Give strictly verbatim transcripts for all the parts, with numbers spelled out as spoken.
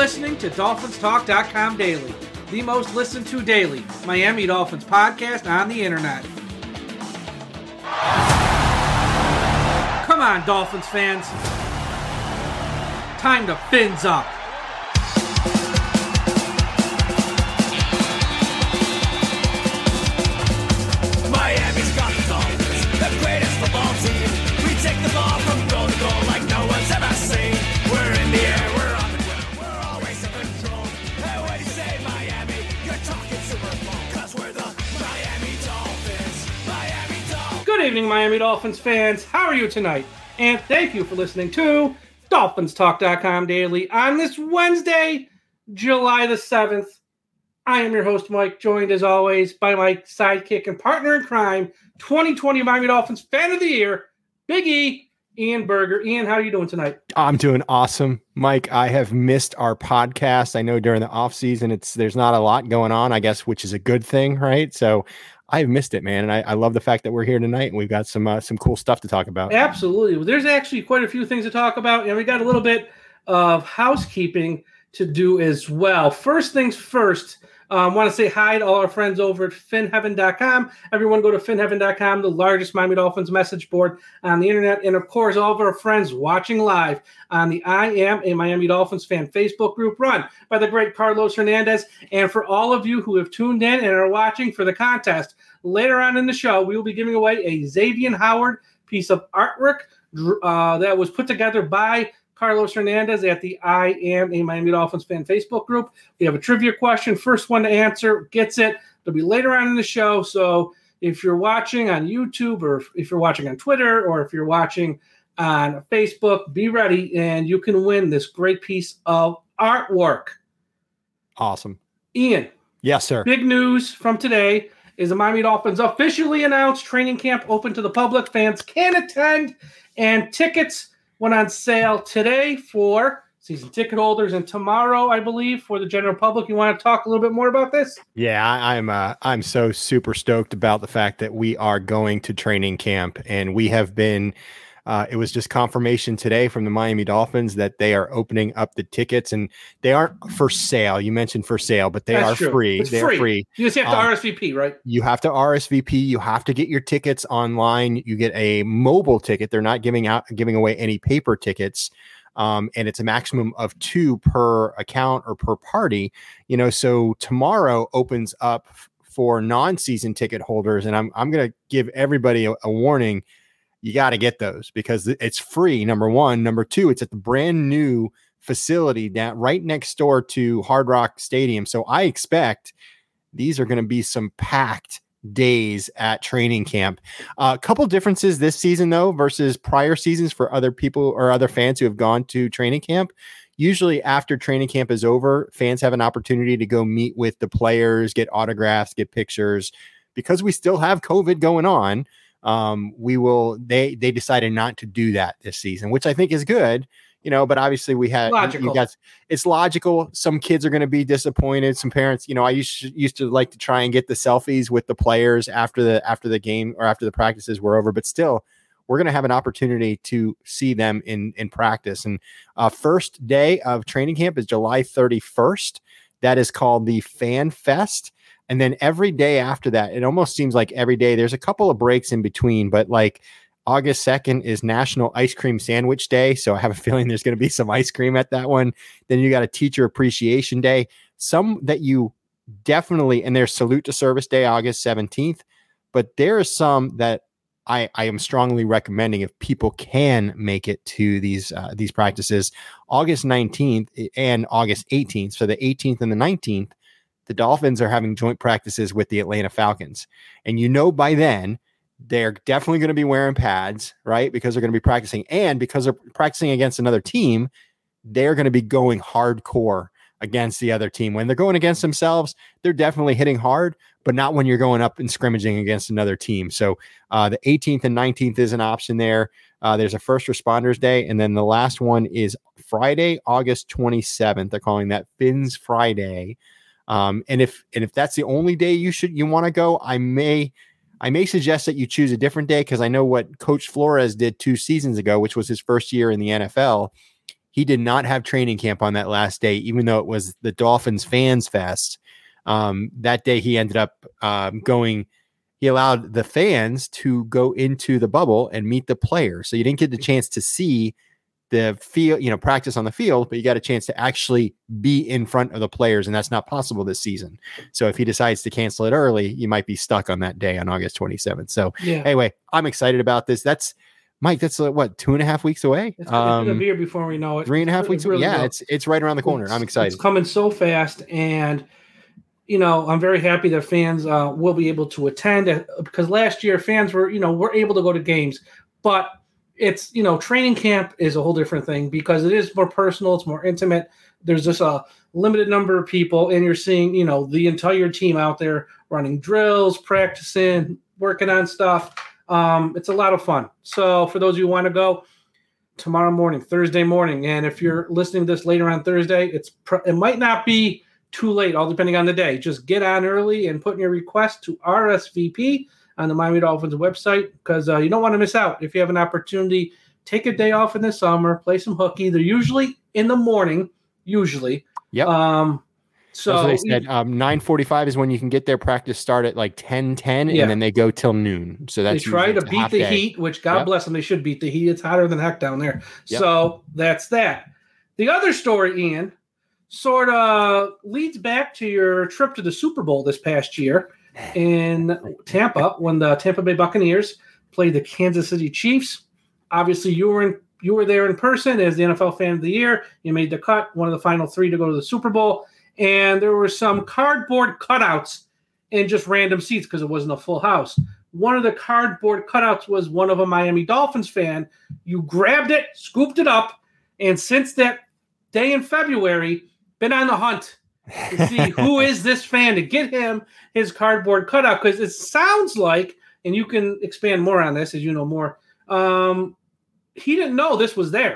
listening to Dolphins Talk dot com Daily, the most listened to daily Miami Dolphins podcast on the internet. Come on, Dolphins fans. Time to fins up. Miami's got the Dolphins, the greatest football team. We take the ball from goal to goal like no one's ever seen. We're in the air, we're on the ground, we're always in control. Hey, when you say Miami, you're talking Super Bowl, cause we're the Miami Dolphins. Miami Dolphins. Good evening, Miami Dolphins fans. How are you tonight? And thank you for listening to Dolphins Talk dot com Daily on this Wednesday, July the seventh. I am your host, Mike, joined as always by my sidekick and partner in crime, twenty twenty Miami Dolphins Fan of the Year, Big E, Ian Berger. Ian, how are you doing tonight? I'm doing awesome. Mike, I have missed our podcast. I know during the off season, it's there's not a lot going on, I guess, which is a good thing, right? So I've missed it, man. And I, I love the fact that we're here tonight and we've got some uh, some cool stuff to talk about. Absolutely. Well, there's actually quite a few things to talk about, and we got a little bit of housekeeping to do as well. First things first, I um, want to say hi to all our friends over at fin heaven dot com. Everyone go to fin heaven dot com, the largest Miami Dolphins message board on the internet. And, of course, all of our friends watching live on the I Am a Miami Dolphins Fan Facebook group run by the great Carlos Hernandez. And for all of you who have tuned in and are watching for the contest, later on in the show, we will be giving away a Xavier Howard piece of artwork uh, that was put together by Carlos Hernandez at the I Am a Miami Dolphins Fan Facebook group. We have a trivia question. First one to answer gets it. It'll be later on in the show. So if you're watching on YouTube or if you're watching on Twitter or if you're watching on Facebook, be ready and you can win this great piece of artwork. Awesome. Ian. Yes, sir. Big news from today is the Miami Dolphins officially announced training camp open to the public. Fans can attend, and tickets went on sale today for season ticket holders and tomorrow, I believe, for the general public. You want to talk a little bit more about this? Yeah, I, I'm uh, I'm so super stoked about the fact that we are going to training camp, and we have been uh, it was just confirmation today from the Miami Dolphins that they are opening up the tickets, and they aren't for sale. You mentioned for sale, but they That's are true. free. It's they free. are free. You just have to Um, R S V P, right? You have to R S V P. You have to get your tickets online. You get a mobile ticket. They're not giving out giving away any paper tickets. Um, and it's a maximum of two per account or per party. You know, so tomorrow opens up f- for non-season ticket holders, and I'm I'm gonna give everybody a, a warning. You got to get those because it's free. Number one, number two, it's at the brand new facility down right next door to Hard Rock Stadium. So I expect these are going to be some packed days at training camp. A uh, couple differences this season, though, versus prior seasons for other people or other fans who have gone to training camp. Usually after training camp is over, fans have an opportunity to go meet with the players, get autographs, get pictures. Because we still have COVID going on, um, we will, they, they decided not to do that this season, which I think is good. You know, but obviously we had, Logical. you guys, it's logical. Some kids are going to be disappointed. Some parents, you know, I used to, used to like to try and get the selfies with the players after the, after the game or after the practices were over, but still we're going to have an opportunity to see them in, in practice. And uh, first day of training camp is July thirty-first. That is called the Fan Fest. And then every day after that, it almost seems like every day there's a couple of breaks in between, but like August second is National Ice Cream Sandwich Day. So I have a feeling there's going to be some ice cream at that one. Then you got a Teacher Appreciation Day. Some that you definitely, and there's Salute to Service Day, August seventeenth. But there are some that I, I am strongly recommending if people can make it to these uh, these practices. August nineteenth and August eighteenth. So the eighteenth and the nineteenth, the Dolphins are having joint practices with the Atlanta Falcons. And you know by then, they're definitely going to be wearing pads, right? Because they're going to be practicing. And because they're practicing against another team, they're going to be going hardcore against the other team. When they're going against themselves, they're definitely hitting hard, but not when you're going up and scrimmaging against another team. So uh, the eighteenth and nineteenth is an option there. Uh, there's a First Responders Day. And then the last one is Friday, August twenty-seventh. They're calling that Fins Friday. Um, and if and if that's the only day you should you want to go, I may I may suggest that you choose a different day, because I know what Coach Flores did two seasons ago, which was his first year in the N F L. He did not have training camp on that last day, even though it was the Dolphins Fans Fest. Um, that day he ended up um, going, he allowed the fans to go into the bubble and meet the players. So you didn't get the chance to see the field, you know, practice on the field, but you got a chance to actually be in front of the players. And that's not possible this season. So if he decides to cancel it early, you might be stuck on that day on August twenty-seventh. So Yeah. anyway, I'm excited about this. That's Mike. That's uh, what, two and a half weeks away. It's gonna Um, be here before we know it. three and a half It weeks. really yeah. will. It's, it's right around the corner. I'm excited. It's coming so fast, and you know, I'm very happy that fans uh, will be able to attend uh, because last year fans were, you know, were able to go to games, but it's, you know, training camp is a whole different thing because it is more personal. It's more intimate. There's just a limited number of people, and you're seeing, you know, the entire team out there running drills, practicing, working on stuff. Um, it's a lot of fun. So for those of you who want to go tomorrow morning, Thursday morning, and if you're listening to this later on Thursday, it's pr- it might not be too late, all depending on the day. Just get on early and put in your request to R S V P on the Miami Dolphins website because uh, you don't want to miss out. If you have an opportunity, take a day off in the summer, play some hooky. They're usually in the morning, usually. Yep. Um, so That's what they said um, nine forty-five is when you can get their practice start at like ten ten, Yeah. and then they go till noon. So they that's try usually to a beat half the day. heat, which God Yep. bless them, they should beat the heat. It's hotter than heck down there. Yep. So that's that. The other story, Ian, sort of leads back to your trip to the Super Bowl this past year in Tampa when the Tampa Bay Buccaneers played the Kansas City Chiefs. Obviously, you were in you were there in person as the N F L Fan of the Year. You made the cut, one of the final three to go to the Super Bowl, and there were some cardboard cutouts in just random seats because it wasn't a full house. One of the cardboard cutouts was one of a Miami Dolphins fan. You grabbed it, scooped it up, and since that day in February, been on the hunt to see who is this fan to get him his cardboard cutout, because it sounds like, and you can expand more on this as you know more, um, he didn't know this was there.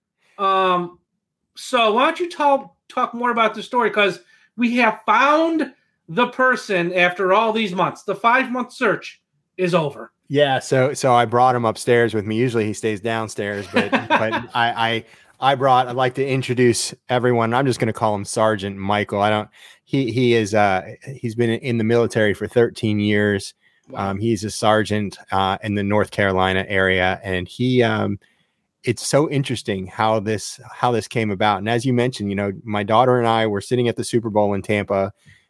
Um, so why don't you talk talk more about the story, because we have found the person after all these months. The five-month search is over. Yeah, so so I brought him upstairs with me. Usually he stays downstairs, but but I, I I brought. I'd like to introduce everyone. I'm just going to call him Sergeant Michael. I don't. He he is. Uh, he's been in the military for thirteen years. Wow. Um, he's a sergeant uh, in the North Carolina area, and he. Um, it's so interesting how this how this came about. And as you mentioned, you know, my daughter and I were sitting at the Super Bowl in Tampa,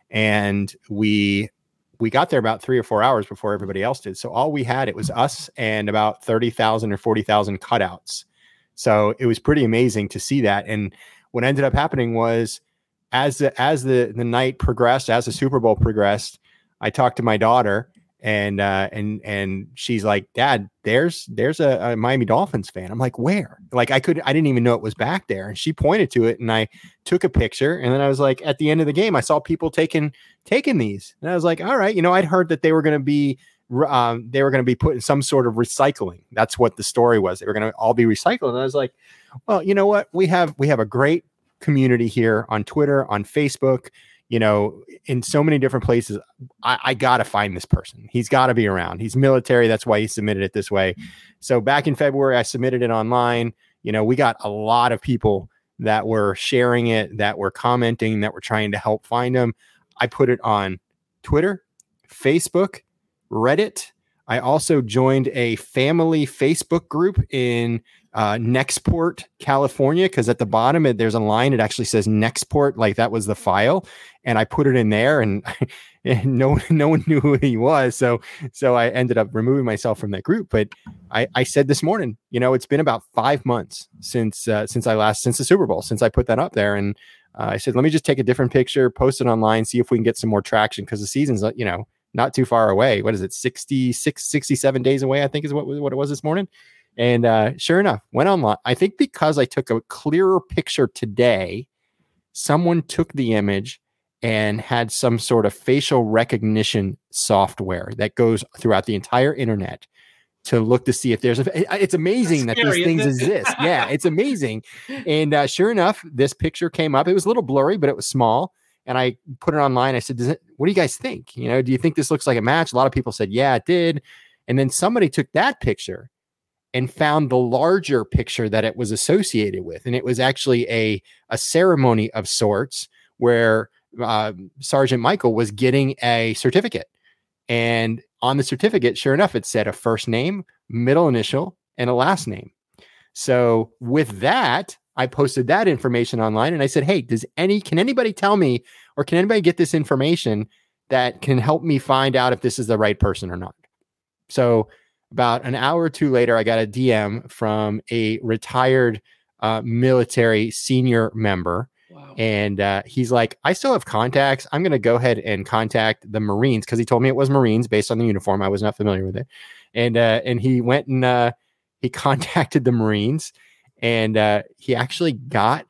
and we. We got there about three or four hours before everybody else did. So all we had, it was us and about thirty thousand or forty thousand cutouts. So it was pretty amazing to see that. And what ended up happening was as the, as the, the night progressed, as the Super Bowl progressed, I talked to my daughter and, uh, and, and she's like, Dad, there's, there's a, a Miami Dolphins fan. I'm like, where? Like I could, I didn't even know it was back there. And she pointed to it and I took a picture. And then I was like, at the end of the game, I saw people taking, taking these. And I was like, all right, you know, I'd heard that they were going to be, um, they were going to be put in some sort of recycling. That's what the story was. They were going to all be recycled. And I was like, well, you know what? We have, we have a great community here on Twitter, on Facebook, you know, in so many different places. I, I got to find this person. He's got to be around. He's military. That's why he submitted it this way. So back in February, I submitted it online. You know, we got a lot of people that were sharing it, that were commenting, that were trying to help find him. I put it on Twitter, Facebook, Reddit. I also joined a family Facebook group in uh, Nextport, California, because at the bottom it, there's a line. It actually says Nextport, like that was the file, and I put it in there, and, and no no one knew who he was. So so I ended up removing myself from that group. But I, I said this morning, you know, it's been about five months since uh, since I last since the Super Bowl, since I put that up there, and uh, I said, let me just take a different picture, post it online, see if we can get some more traction, because the season's, you know, not too far away. What is it? sixty-six, sixty-seven days away, I think is what, what it was this morning. And uh, sure enough, went online. I think because I took a clearer picture today, someone took the image and had some sort of facial recognition software that goes throughout the entire internet to look to see if there's a, it's amazing That's that scary, these things isn't it? exist. Yeah, it's amazing. And uh, sure enough, this picture came up. It was a little blurry, but it was small. And I put it online. I said, Does it, what do you guys think? You know, do you think this looks like a match? A lot of people said, yeah, it did. And then somebody took that picture and found the larger picture that it was associated with. And it was actually a, a ceremony of sorts where uh, Sergeant Michael was getting a certificate. And on the certificate, sure enough, it said a first name, middle initial, and a last name. So with that, I posted that information online and I said, hey, does any, can anybody tell me, or can anybody get this information that can help me find out if this is the right person or not? So about an hour or two later, I got a D M from a retired uh, military senior member. Wow. And uh, he's like, I still have contacts. I'm going to go ahead and contact the Marines, because he told me it was Marines based on the uniform. I was not familiar with it. And uh, and he went and uh, he contacted the Marines, and uh, he actually got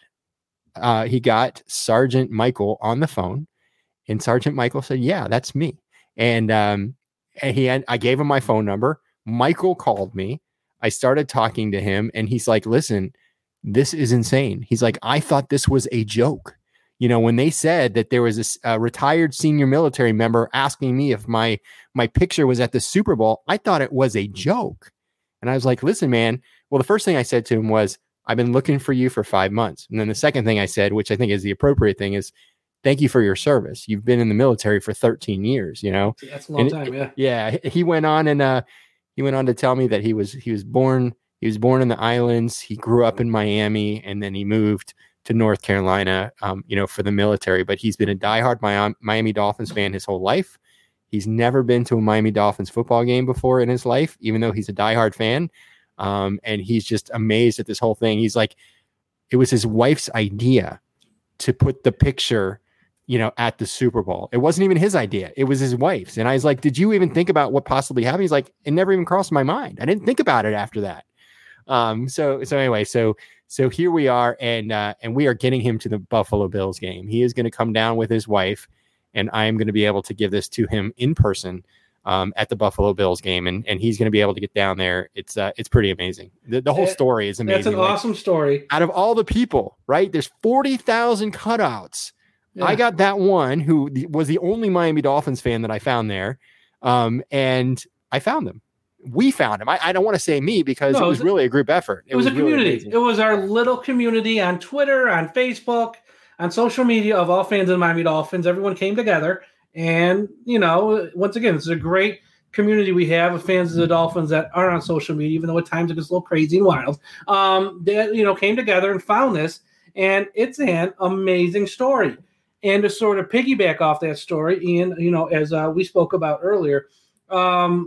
uh, he got Sergeant Michael on the phone. And Sergeant Michael said, yeah, that's me. And, um, and he had, I gave him my phone number. Michael called me. I started talking to him, and he's like, listen, this is insane. He's like, I thought this was a joke. You know, when they said that there was a, a retired senior military member asking me if my, my picture was at the Super Bowl, I thought it was a joke. And I was like, listen, man. Well, the first thing I said to him was, I've been looking for you for five months. And then the second thing I said, which I think is the appropriate thing, is, thank you for your service. You've been in the military for thirteen years, you know? That's a long and, time. Yeah. Yeah. He went on and, uh, he went on to tell me that he was, he was born, he was born in the islands. He grew up in Miami, and then he moved to North Carolina, um, you know, for the military, but he's been a diehard Miami, Miami Dolphins fan his whole life. He's never been to a Miami Dolphins football game before in his life, even though he's a diehard fan. Um, and he's just amazed at this whole thing. He's like, it was his wife's idea to put the picture, you know, at the Super Bowl. It wasn't even his idea. It was his wife's. And I was like, did you even think about what possibly happened? He's like, it never even crossed my mind. I didn't think about it after that. Um, so, so anyway, so, so here we are, and, uh, and we are getting him to the Buffalo Bills game. He is going to come down with his wife, and I am going to be able to give this to him in person, um, at the Buffalo Bills game. And, and he's going to be able to get down there. It's, uh, it's pretty amazing. The, the whole story is amazing. That's an like, awesome story. Out of all the people, right? There's forty thousand cutouts. Yeah. I got that one who was the only Miami Dolphins fan that I found there. Um, and I found them. We found him. I, I don't want to say me, because no, it was it, really a group effort. It, it was, was a community. Really it was our little community on Twitter, on Facebook, on social media of all fans of the Miami Dolphins. Everyone came together, and, you know, once again, it's a great community we have of fans of the Dolphins that are on social media, even though at times it gets a little crazy and wild. Um, they, you know, came together and found this, and it's an amazing story. And to sort of piggyback off that story, Ian, you know, as uh, we spoke about earlier, um,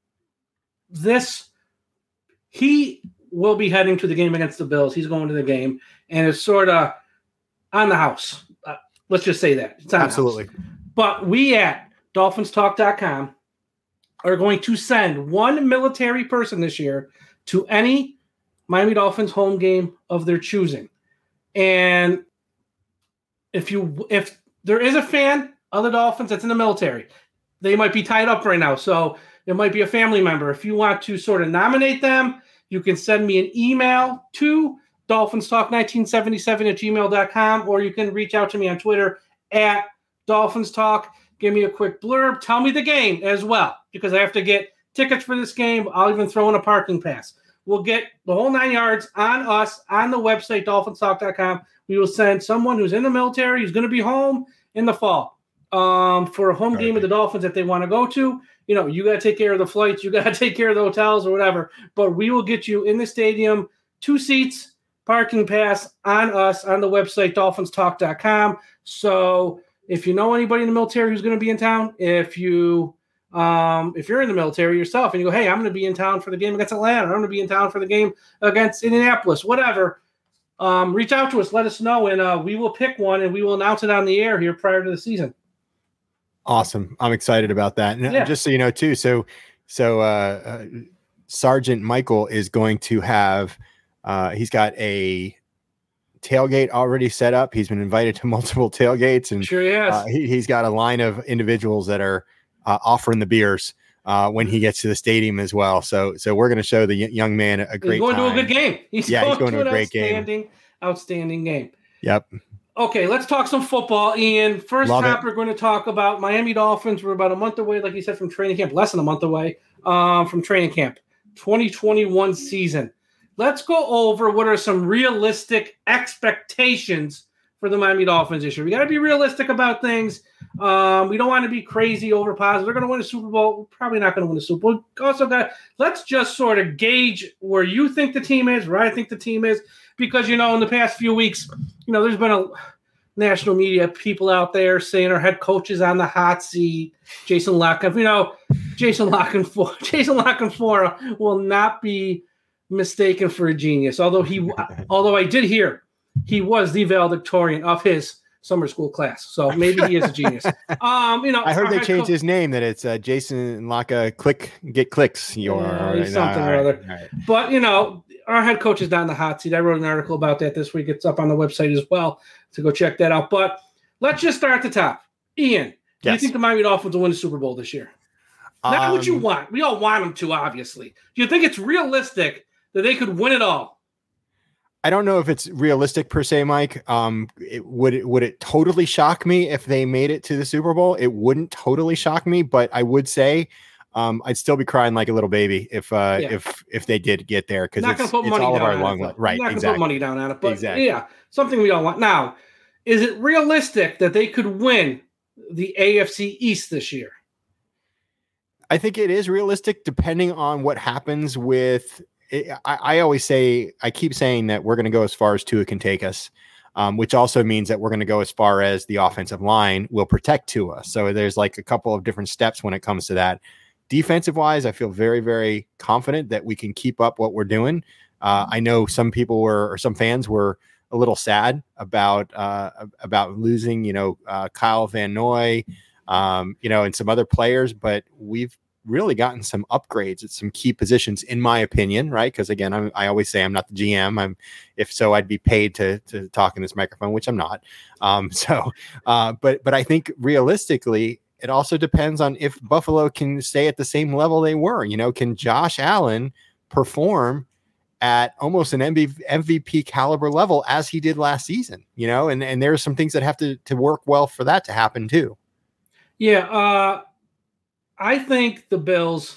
this, he will be heading to the game against the Bills. He's going to the game, and it's sort of on the house. Uh, let's just say that. It's on Absolutely. The house. But we at Dolphins Talk dot com are going to send one military person this year to any Miami Dolphins home game of their choosing. And if you if there is a fan of the Dolphins that's in the military, they might be tied up right now. So it might be a family member. If you want to sort of nominate them, you can send me an email to Dolphins Talk nineteen seventy-seven at gmail dot com, or you can reach out to me on Twitter at Dolphins Talk. Give me a quick blurb. Tell me the game as well, because I have to get tickets for this game. I'll even throw in a parking pass. We'll get the whole nine yards on us on the website, Dolphins Talk dot com. We will send someone who's in the military, who's going to be home in the fall um, for a home game of the Dolphins that they want to go to. You know, you got to take care of the flights. You got to take care of the hotels or whatever. But we will get you in the stadium, two seats, parking pass on us on the website, Dolphins Talk dot com. So if you know anybody in the military who's going to be in town, if you um, if you're in the military yourself and you go, hey, I'm going to be in town for the game against Atlanta, I'm going to be in town for the game against Indianapolis, whatever, um, reach out to us, let us know, and uh, we will pick one and we will announce it on the air here prior to the season. Awesome. I'm excited about that. And yeah. Just so you know, too, so so uh, uh, Sergeant Michael is going to have, uh, he's got a tailgate already set up. He's been invited to multiple tailgates, and sure he has. Uh, he, he's got a line of individuals that are uh, offering the beers uh, when he gets to the stadium as well. So so we're going to show the y- young man a great He's going time. to a good game. He's yeah, going, he's going to, to a great outstanding, game. Outstanding game. Yep. Okay, let's talk some football, Ian. First Love topic, it. we're going to talk about Miami Dolphins. We're about a month away, like you said, from training camp, less than a month away um, from training camp. twenty twenty-one season. Let's go over what are some realistic expectations for the Miami Dolphins this year. We got to be realistic about things. Um, we don't want to be crazy over positive. They're going to win a Super Bowl. We're probably not going to win a Super Bowl. Also, got let's just sort of gauge where you think the team is, where I think the team is, because you know in the past few weeks, you know, there's been a national media people out there saying our head coach is on the hot seat. Jason Locken, you know, Jason Locken, Jason Lockenfora will not be mistaken for a genius. Although he, although I did hear he was the valedictorian of his summer school class, so maybe he is a genius. Um, you know, I heard they changed co- his name. That it's uh, Jason Locka. Click, get clicks. Your yeah, something or other. Right. But you know, our head coach is not in the hot seat. I wrote an article about that this week. It's up on the website as well, to go check that out. But let's just start at the top. Ian, do yes. you think the Miami Dolphins will win the Super Bowl this year? Not um, what you want. We all want them to, obviously. Do you think it's realistic that they could win it all? I don't know if it's realistic per se, Mike. Um, it, would it would it totally shock me if they made it to the Super Bowl? It wouldn't totally shock me, but I would say um, I'd still be crying like a little baby if uh, yeah. if if they did get there, because it's, it's all of our long it, right. Not exactly. Put money down on it, but exactly. yeah, something we all want. Now, is it realistic that they could win the A F C East this year? I think it is realistic, depending on what happens with. It, I, I always say, I keep saying that we're going to go as far as Tua can take us, um, which also means that we're going to go as far as the offensive line will protect Tua. So there's like a couple of different steps when it comes to that. Defensive wise, I feel very, very confident that we can keep up what we're doing. Uh, I know some people were, or some fans were a little sad about, uh, about losing, you know, uh, Kyle Van Noy, um, you know, and some other players, but we've really gotten some upgrades at some key positions, in my opinion, right? Because again, I'm, I always say I'm not the G M. I'm, if so, I'd be paid to to talk in this microphone, which I'm not. Um, so, uh, but but I think realistically, it also depends on if Buffalo can stay at the same level they were. You know, can Josh Allen perform at almost an M V P caliber level as he did last season? You know, and and there are some things that have to to work well for that to happen too. Yeah. Uh... I think the Bills,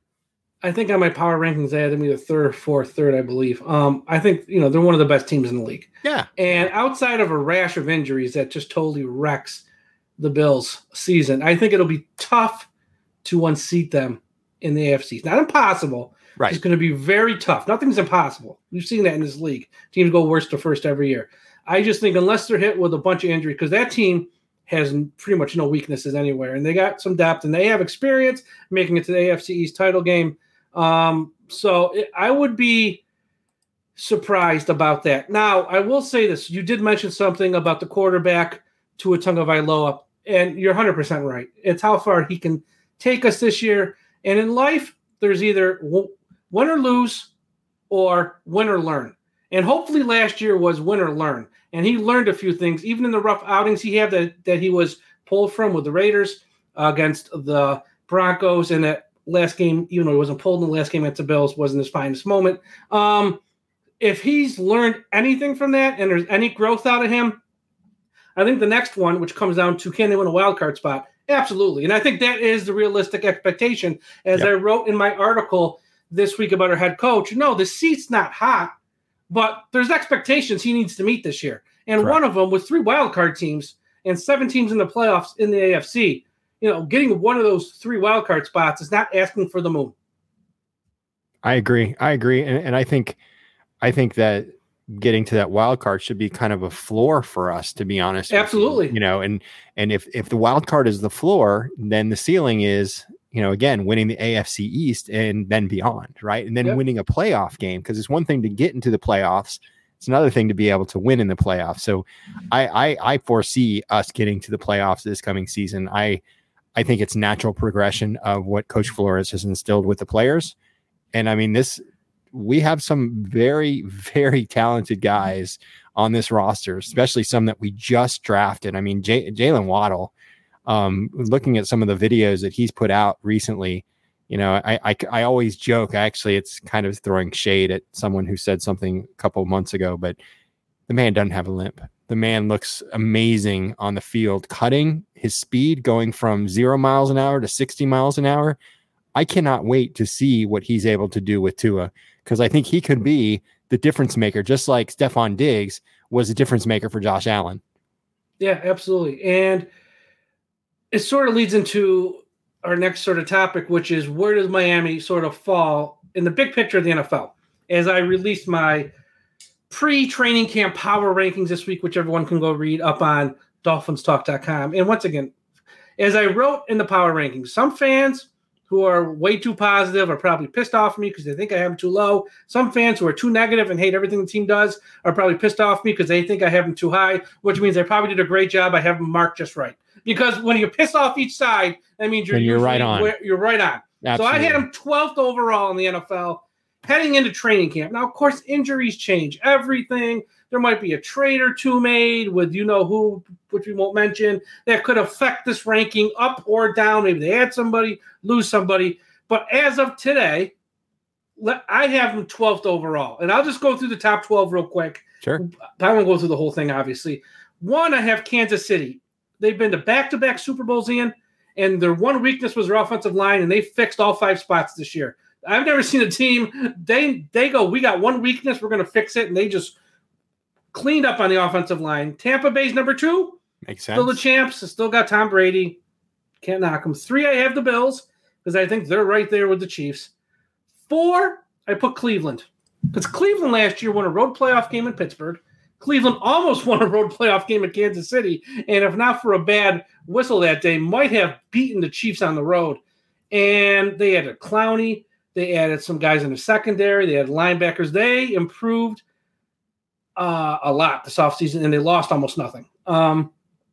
I think on my power rankings, they had them either third, fourth, third, I believe. Um, I think, you know, they're one of the best teams in the league. Yeah. And outside of a rash of injuries that just totally wrecks the Bills' season, I think it'll be tough to unseat them in the A F C. It's not impossible. Right. It's going to be very tough. Nothing's impossible. We've seen that in this league. Teams go worst to first every year. I just think unless they're hit with a bunch of injuries, because that team has pretty much no weaknesses anywhere. And they got some depth, and they have experience making it to the A F C East title game. Um, so it, I would be surprised about that. Now, I will say this. You did mention something about the quarterback, Tua Tagovailoa, and you're one hundred percent right. It's how far he can take us this year. And in life, there's either win or lose or win or learn. And hopefully last year was win or learn. And he learned a few things, even in the rough outings he had that, that he was pulled from with the Raiders uh, against the Broncos. And that last game, even though he wasn't pulled in the last game against the Bills, wasn't his finest moment. Um, if he's learned anything from that and there's any growth out of him, I think the next one, which comes down to can they win a wild card spot? Absolutely. And I think that is the realistic expectation. As yep. I wrote in my article this week about our head coach, no, the seat's not hot. But there's expectations he needs to meet this year. And Correct. One of them with three wildcard teams and seven teams in the playoffs in the A F C, you know, getting one of those three wildcard spots is not asking for the moon. I agree. I agree. And, and I think, I think that getting to that wild card should be kind of a floor for us, to be honest. Absolutely. You, you know, and, and if, if the wild card is the floor, then the ceiling is, you know, again, winning the A F C East and then beyond, right? And then yep. winning a playoff game, because it's one thing to get into the playoffs. It's another thing to be able to win in the playoffs. So I, I, I foresee us getting to the playoffs this coming season. I, I think it's natural progression of what Coach Flores has instilled with the players. And I mean, this, we have some very, very talented guys on this roster, especially some that we just drafted. I mean, J- Jalen Waddle, Um, looking at some of the videos that he's put out recently, you know, I, I, I always joke, actually, it's kind of throwing shade at someone who said something a couple of months ago, but the man doesn't have a limp. The man looks amazing on the field, cutting his speed, going from zero miles an hour to sixty miles an hour. I cannot wait to see what he's able to do with Tua, because I think he could be the difference maker, just like Stephon Diggs was a difference maker for Josh Allen. Yeah, absolutely. And it sort of leads into our next sort of topic, which is where does Miami sort of fall in the big picture of the N F L? As I released my pre-training camp power rankings this week, which everyone can go read up on dolphins talk dot com. And once again, as I wrote in the power rankings, some fans who are way too positive are probably pissed off at me because they think I have them too low. Some fans who are too negative and hate everything the team does are probably pissed off at me because they think I have them too high, which means I probably did a great job. I have them marked just right. Because when you piss off each side, that means you're, you're right on. You're right on. Absolutely. So I had them twelfth overall in the N F L heading into training camp. Now, of course, injuries change everything. There might be a trade or two made with you-know-who, which we won't mention, that could affect this ranking up or down. Maybe they add somebody, lose somebody. But as of today, I have them twelfth overall. And I'll just go through the top twelve real quick. Sure. I won't go through the whole thing, obviously. One, I have Kansas City. They've been to back-to-back Super Bowls, Ian, and their one weakness was their offensive line, and they fixed all five spots this year. I've never seen a team, they they go, we got one weakness, we're going to fix it, and they just cleaned up on the offensive line. Tampa Bay's number two. Makes sense. Still the champs. Still got Tom Brady. Can't knock them. Three, I have the Bills because I think they're right there with the Chiefs. Four, I put Cleveland because Cleveland last year won a road playoff game in Pittsburgh. Cleveland almost won a road playoff game at Kansas City, and if not for a bad whistle that day, might have beaten the Chiefs on the road. And they added Clowney. They added some guys in the secondary. They had linebackers. They improved uh, a lot this offseason, and they lost almost nothing. Um,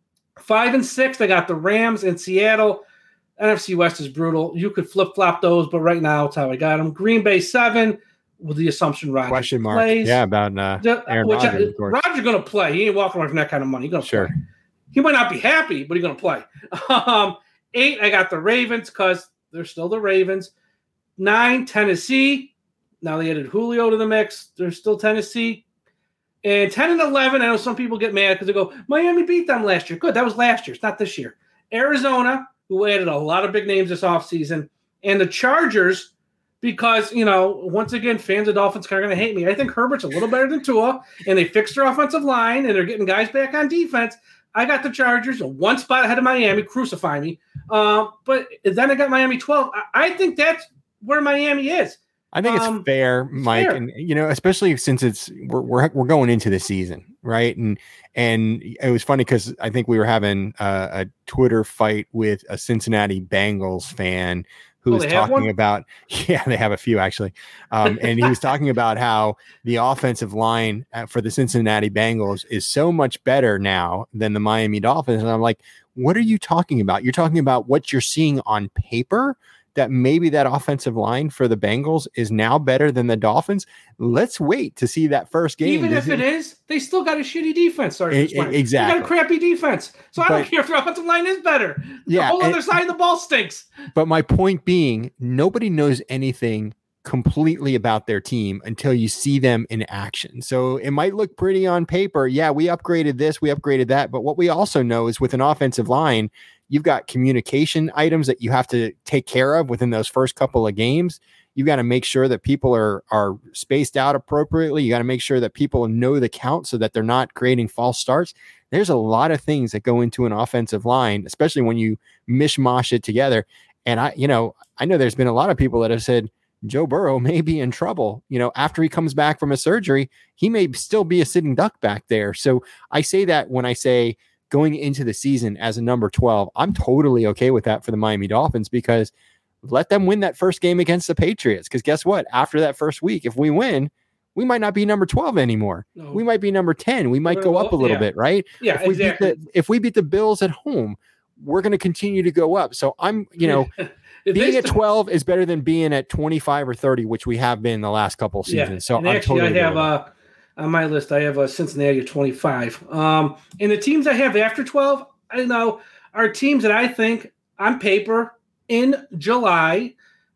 five and six, they got the Rams in Seattle. N F C West is brutal. You could flip-flop those, but right now it's how I got them. Green Bay seven, with the assumption Rodgers Question mark. plays. Yeah, about uh, Aaron Which Rodgers, I, of course. Rodgers going to play. He ain't walking away from that kind of money. He's going to Sure. play. He might not be happy, but he's going to play. Um, eight, I got the Ravens because they're still the Ravens. Nine, Tennessee. Now they added Julio to the mix. They're still Tennessee. And ten and eleven, I know some people get mad because they go, Miami beat them last year. Good, that was last year. It's not this year. Arizona, who added a lot of big names this offseason. And the Chargers, because, you know, once again, fans of Dolphins are going to hate me. I think Herbert's a little better than Tua, and they fixed their offensive line, and they're getting guys back on defense. I got the Chargers one spot ahead of Miami. Crucify me. Uh, but then I got Miami twelve. I, I think that's where Miami is. I think it's um, fair, Mike, fair. and you know, especially since it's we're we're, we're going into the season, right? And and it was funny because I think we were having uh, a Twitter fight with a Cincinnati Bengals fan who Oh, was they have talking one? about, yeah, they have a few actually, um, and he was talking about how the offensive line uh, for the Cincinnati Bengals is so much better now than the Miami Dolphins, and I'm like, what are you talking about? You're talking about what you're seeing on paper, that maybe that offensive line for the Bengals is now better than the Dolphins. Let's wait to see that first game. Even if it is, they still got a shitty defense. Sorry, E- e- exactly. They got a crappy defense. So I don't But- care if their offensive line is better. Yeah, The whole and- other side of the ball stinks. But my point being, nobody knows anything completely about their team until you see them in action. So it might look pretty on paper. Yeah, we upgraded this, we upgraded that. But what we also know is with an offensive line, you've got communication items that you have to take care of within those first couple of games. You've got to make sure that people are are spaced out appropriately. You got to make sure that people know the count so that they're not creating false starts. There's a lot of things that go into an offensive line, especially when you mishmash it together. And I, you know, I know there's been a lot of people that have said Joe Burrow may be in trouble. You know, after he comes back from a surgery, he may still be a sitting duck back there. So I say that when I say going into the season as a number twelve, I'm totally okay with that for the Miami Dolphins, because let them win that first game against the Patriots. Because guess what? After that first week, if we win, we might not be number twelve anymore. No. We might be number ten. We might We're go gonna up a go- little yeah. bit, right? Yeah, if we exactly. beat the if we beat the Bills at home, we're going to continue to go up. So I'm, you know, If they being at st- twelve is better than being at twenty-five or thirty, which we have been the last couple of seasons. Yeah, So and I'm actually, totally I have good with it. uh, on my list, I have uh, Cincinnati at twenty-five. Um, and the teams I have after twelve, I know, are teams that I think on paper in July,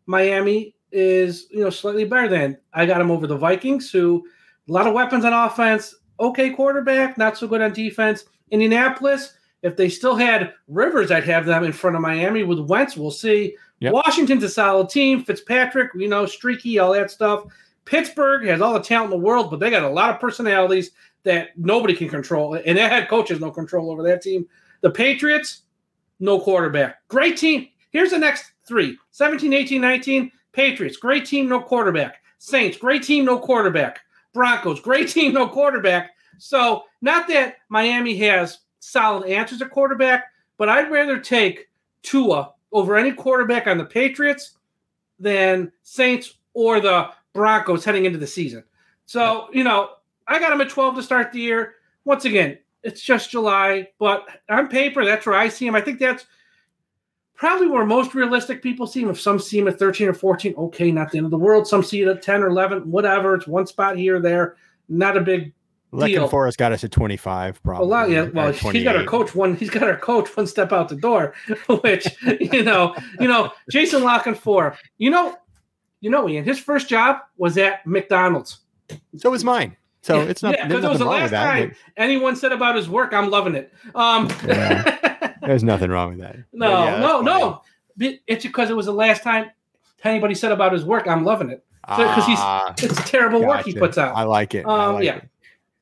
Miami is, you know, slightly better than. I got them over the Vikings, who a lot of weapons on offense, okay quarterback, not so good on defense. Indianapolis, If they still had Rivers, I'd have them in front of Miami. With Wentz, we'll see. Yep. Washington's a solid team. Fitzpatrick, you know, streaky, all that stuff. Pittsburgh has all the talent in the world, but they got a lot of personalities that nobody can control. And their head coach has no control over that team. The Patriots, no quarterback. Great team. Here's the next three. seventeen, eighteen, nineteen, Patriots. Great team, no quarterback. Saints, great team, no quarterback. Broncos, great team, no quarterback. So not that Miami has solid answers at quarterback, but I'd rather take Tua over any quarterback on the Patriots than Saints or the Broncos heading into the season. So, you know, I got them at twelve to start the year. Once again, it's just July, but on paper, that's where I see them. I think that's probably where most realistic people see them. If some see them at thirteen or fourteen, okay, not the end of the world. Some see it at ten or eleven, whatever. It's one spot here or there. Not a big deal. Lecken Forest got us at twenty-five, probably. A lot, yeah. Well, he's got our coach one. He's got our coach one step out the door, which you know, you know, Jason Lockenfor. You know, you know, Ian. His first job was at McDonald's. So was mine. So yeah, it's not. Yeah, because it was the last that, time but... anyone said about his work. I'm loving it. Um, yeah, there's nothing wrong with that. No, yeah, no, no. It's because it was the last time anybody said about his work. I'm loving it because ah, he's it's terrible gotcha. work he puts out. I like it. Um, I like yeah. it.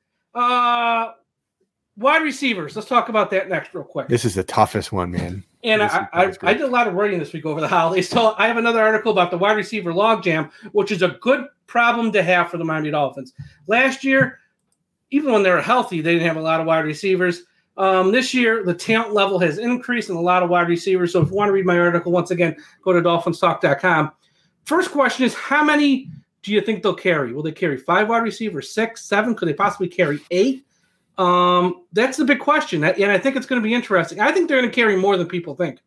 Uh, wide receivers. Let's talk about that next, real quick. This is the toughest one, man. And I, I, I did a lot of writing this week over the holidays. So I have another article about the wide receiver logjam, which is a good problem to have for the Miami Dolphins. Last year, even when they were healthy, they didn't have a lot of wide receivers. Um, this year, the talent level has increased in a lot of wide receivers. So if you want to read my article, once again, go to dolphins talk dot com. First question is, how many do you think they'll carry? Will they carry five wide receivers, six, seven? Could they possibly carry eight? Um, that's the big question. And I think it's going to be interesting. I think they're going to carry more than people think.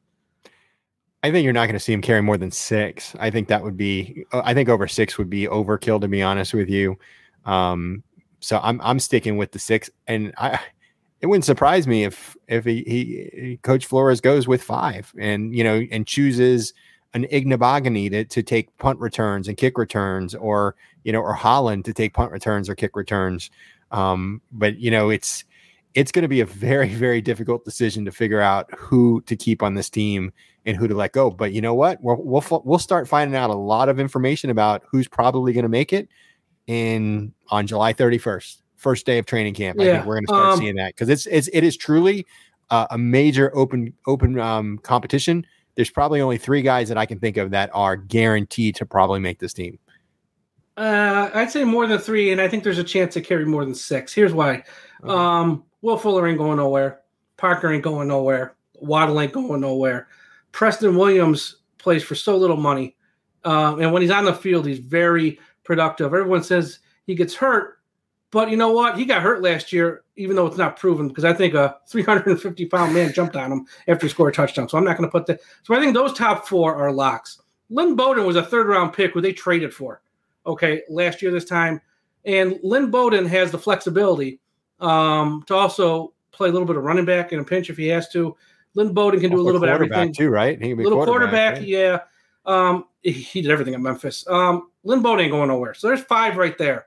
I think you're not going to see him carry more than six. I think that would be, I think over six would be overkill, to be honest with you. Um, so I'm, I'm sticking with the six, and I, it wouldn't surprise me if, if he, he Coach Flores goes with five and, you know, and chooses an Igbinoghene to, to take punt returns and kick returns, or, you know, or Holland to take punt returns or kick returns. Um, but you know, it's, it's going to be a very, very difficult decision to figure out who to keep on this team and who to let go. But you know what? We'll, we'll, we'll start finding out a lot of information about who's probably going to make it in on July thirty-first, first day of training camp. I Yeah. think we're going to start Um, seeing that, because it's, it's, it is truly uh, a major open, open um, competition. There's probably only three guys that I can think of that are guaranteed to probably make this team. Uh, I'd say more than three, and I think there's a chance to carry more than six. Here's why. Okay. Um, Will Fuller ain't going nowhere. Parker ain't going nowhere. Waddle ain't going nowhere. Preston Williams plays for so little money. Um, and when he's on the field, he's very productive. Everyone says he gets hurt, but you know what? He got hurt last year, even though it's not proven, because I think a three hundred fifty pound man jumped on him after he scored a touchdown. So I'm not going to put that. So I think those top four are locks. Lynn Bowden was a third round pick who they traded for. Okay, last year this time. And Lynn Bowden has the flexibility um, to also play a little bit of running back in a pinch if he has to. Lynn Bowden can do a little bit of everything. Too, right? He can be little quarterback, quarterback, right? yeah. Um, he, he did everything at Memphis. Um, Lynn Bowden ain't going nowhere. So there's five right there.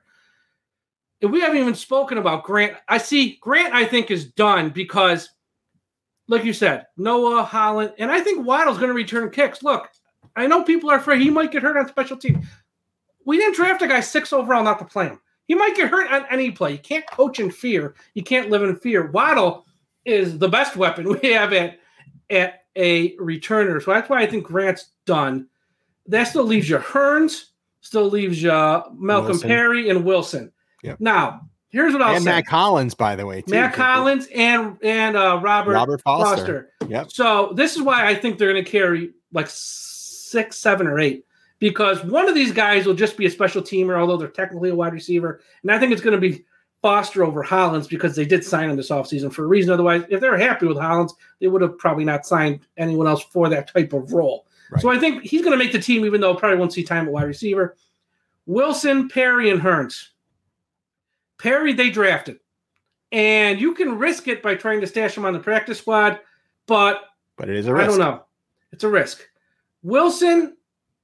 And we haven't even spoken about Grant. I see Grant, I think, is done because, like you said, Noah, Holland, and I think Waddle's going to return kicks. Look, I know people are afraid he might get hurt on special teams. We didn't draft a guy six overall not to play him. He might get hurt on any play. You can't coach in fear. You can't live in fear. Waddle is the best weapon we have at, at a returner. So that's why I think Grant's done. That still leaves you Hearns, still leaves you Malcolm Wilson. Perry and Wilson. Yep. Now, here's what I'll and say. Matt Collins, by the way. Too. Matt Collins and and uh, Robert, Robert Foster. Foster. Yep. So this is why I think they're going to carry like six, seven, or eight. Because one of these guys will just be a special teamer, although they're technically a wide receiver. And I think it's going to be Foster over Hollins because they did sign him this offseason for a reason. Otherwise, if they're happy with Hollins, they would have probably not signed anyone else for that type of role. Right. So I think he's going to make the team, even though probably won't see time at wide receiver. Wilson, Perry, and Hearns. Perry, they drafted. And you can risk it by trying to stash him on the practice squad, but But it is a risk. I don't know. It's a risk. Wilson,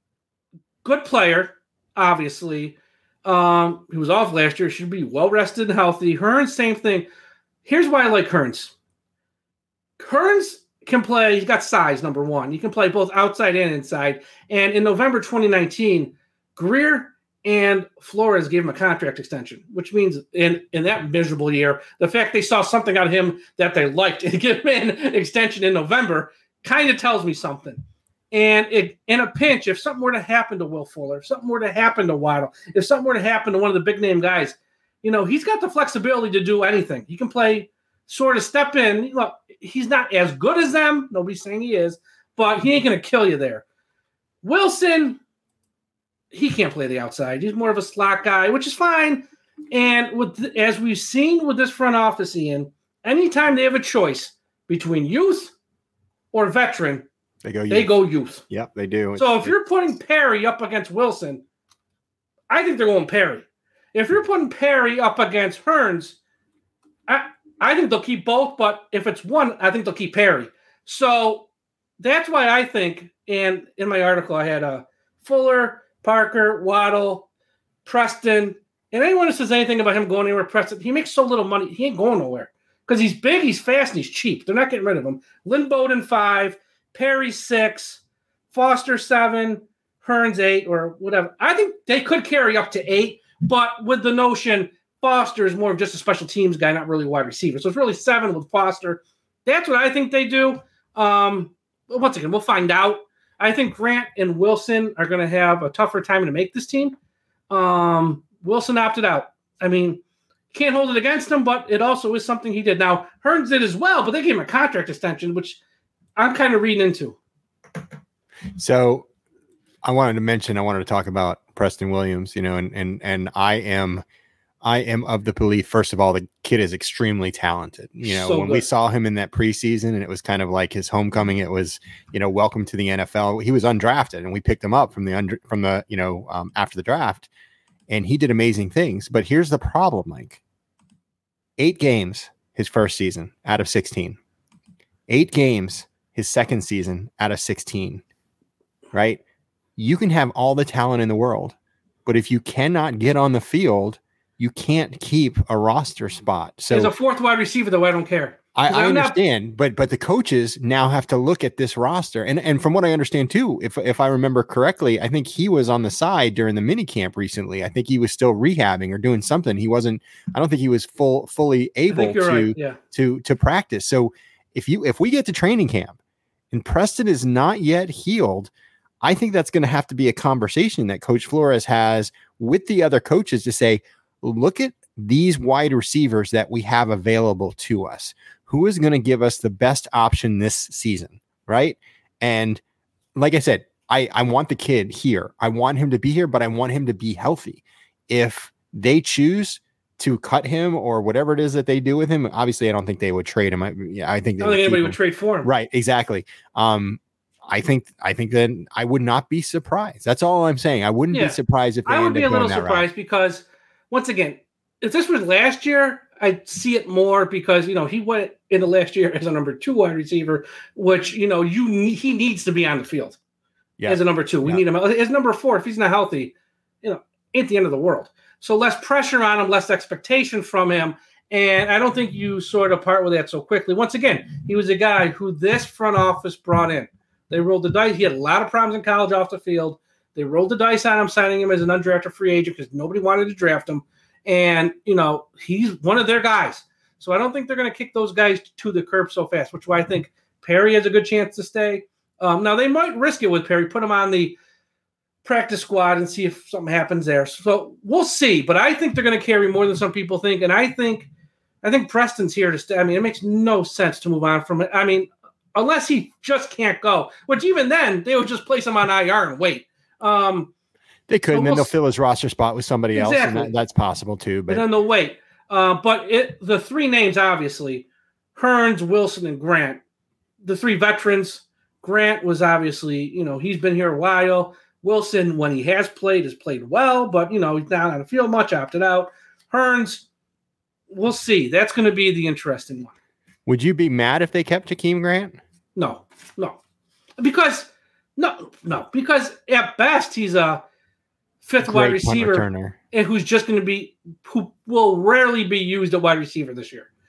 good player, obviously. Um, he was off last year. Should be well rested and healthy. Hearns, same thing. Here's why I like Hearns. Kearns can play. He's got size, number one. He can play both outside and inside. And in November twenty nineteen, Greer and Flores gave him a contract extension, which means in, in that miserable year, the fact they saw something out of him that they liked and give him an extension in November kind of tells me something. And it, in a pinch, if something were to happen to Will Fuller, if something were to happen to Waddle, if something were to happen to one of the big name guys, you know, he's got the flexibility to do anything. He can play, sort of step in. Look, he's not as good as them. Nobody's saying he is, but he ain't going to kill you there. Wilson, he can't play the outside. He's more of a slot guy, which is fine. And with as we've seen with this front office, Ian, anytime they have a choice between youth or veteran, They go youth. They go youth. Yep, they do. So if you're putting Perry up against Wilson, I think they're going Perry. If you're putting Perry up against Hearns, I, I think they'll keep both, but if it's one, I think they'll keep Perry. So that's why I think, and in my article I had uh, Fuller, Parker, Waddle, Preston, and anyone who says anything about him going anywhere, Preston, he makes so little money, he ain't going nowhere. Because he's big, he's fast, and he's cheap. They're not getting rid of him. Lynn Bowden, five. Perry six, Foster seven, Hearns eight, or whatever. I think they could carry up to eight, but with the notion Foster is more of just a special teams guy, not really a wide receiver. So it's really seven with Foster. That's what I think they do. Um, once again, we'll find out. I think Grant and Wilson are going to have a tougher time to make this team. Um, Wilson opted out. I mean, can't hold it against him, but it also is something he did. Now, Hearns did as well, but they gave him a contract extension, which I'm kind of reading into. So I wanted to mention, I wanted to talk about Preston Williams, you know, and, and, and I am, I am of the belief, first of all, the kid is extremely talented. You know, So when good. we saw him in that preseason and it was kind of like his homecoming, it was, you know, welcome to the N F L. He was undrafted and we picked him up from the under, from the, you know, um, after the draft, and he did amazing things. But here's the problem, Mike. Eight games his first season out of sixteen. Eight games his second season out of sixteen, right? You can have all the talent in the world, but if you cannot get on the field, you can't keep a roster spot. So As a fourth wide receiver, though, I don't care. I, 'Cause I I'm not- understand, but but the coaches now have to look at this roster. And and from what I understand too, if if I remember correctly, I think he was on the side during the mini camp recently. I think he was still rehabbing or doing something. He wasn't, I don't think he was full fully I able think you're to right. Yeah. to to practice. So if you if we get to training camp and Preston is not yet healed, I think that's going to have to be a conversation that Coach Flores has with the other coaches to say, look at these wide receivers that we have available to us. Who is going to give us the best option this season, right? And like I said, I, I want the kid here. I want him to be here, but I want him to be healthy. If they choose to cut him or whatever it is that they do with him, obviously I don't think they would trade him. I, yeah, I think they I don't think would keep anybody him. would trade for him. Right, exactly. Um, I think I think that I would not be surprised. That's all I'm saying. I wouldn't Yeah. be surprised if they I would end be up a little going that route. surprised because, once again, if this was last year, I'd see it more because, you know, he went in the last year as a number two wide receiver, which, you know, you ne- he needs to be on the field Yeah. as a number two. We Yeah. need him as number four. If he's not healthy, you know, ain't the end of the world. So less pressure on him, less expectation from him. And I don't think you sort of part with that so quickly. Once again, he was a guy who this front office brought in. They rolled the dice. He had a lot of problems in college off the field. They rolled the dice on him, signing him as an undrafted free agent because nobody wanted to draft him. And, you know, he's one of their guys. So I don't think they're going to kick those guys to the curb so fast, which is why I think Perry has a good chance to stay. Um, now, they might risk it with Perry, put him on the practice squad and see if something happens there. So we'll see. But I think they're going to carry more than some people think. And I think I think Preston's here to stay. I mean, it makes no sense to move on from it. I mean, unless he just can't go, which even then, they would just place him on I R and wait. Um, They could, So and then we'll they'll s- fill his roster spot with somebody else, and Exactly. that, that's possible too. But and then they'll wait. Uh, but it, the three names, obviously, Hearns, Wilson, and Grant, the three veterans. Grant was obviously, you know, he's been here a while. Wilson, when he has played, has played well, but, you know, he's not on the field much, opted out. Hearns, we'll see. That's going to be the interesting one. would you be mad if they kept Jakeem Grant? No, no. Because, no, no. Because at best, he's a fifth wide Great punt receiver returner. and who's just going to be, who will rarely be used at wide receiver this year.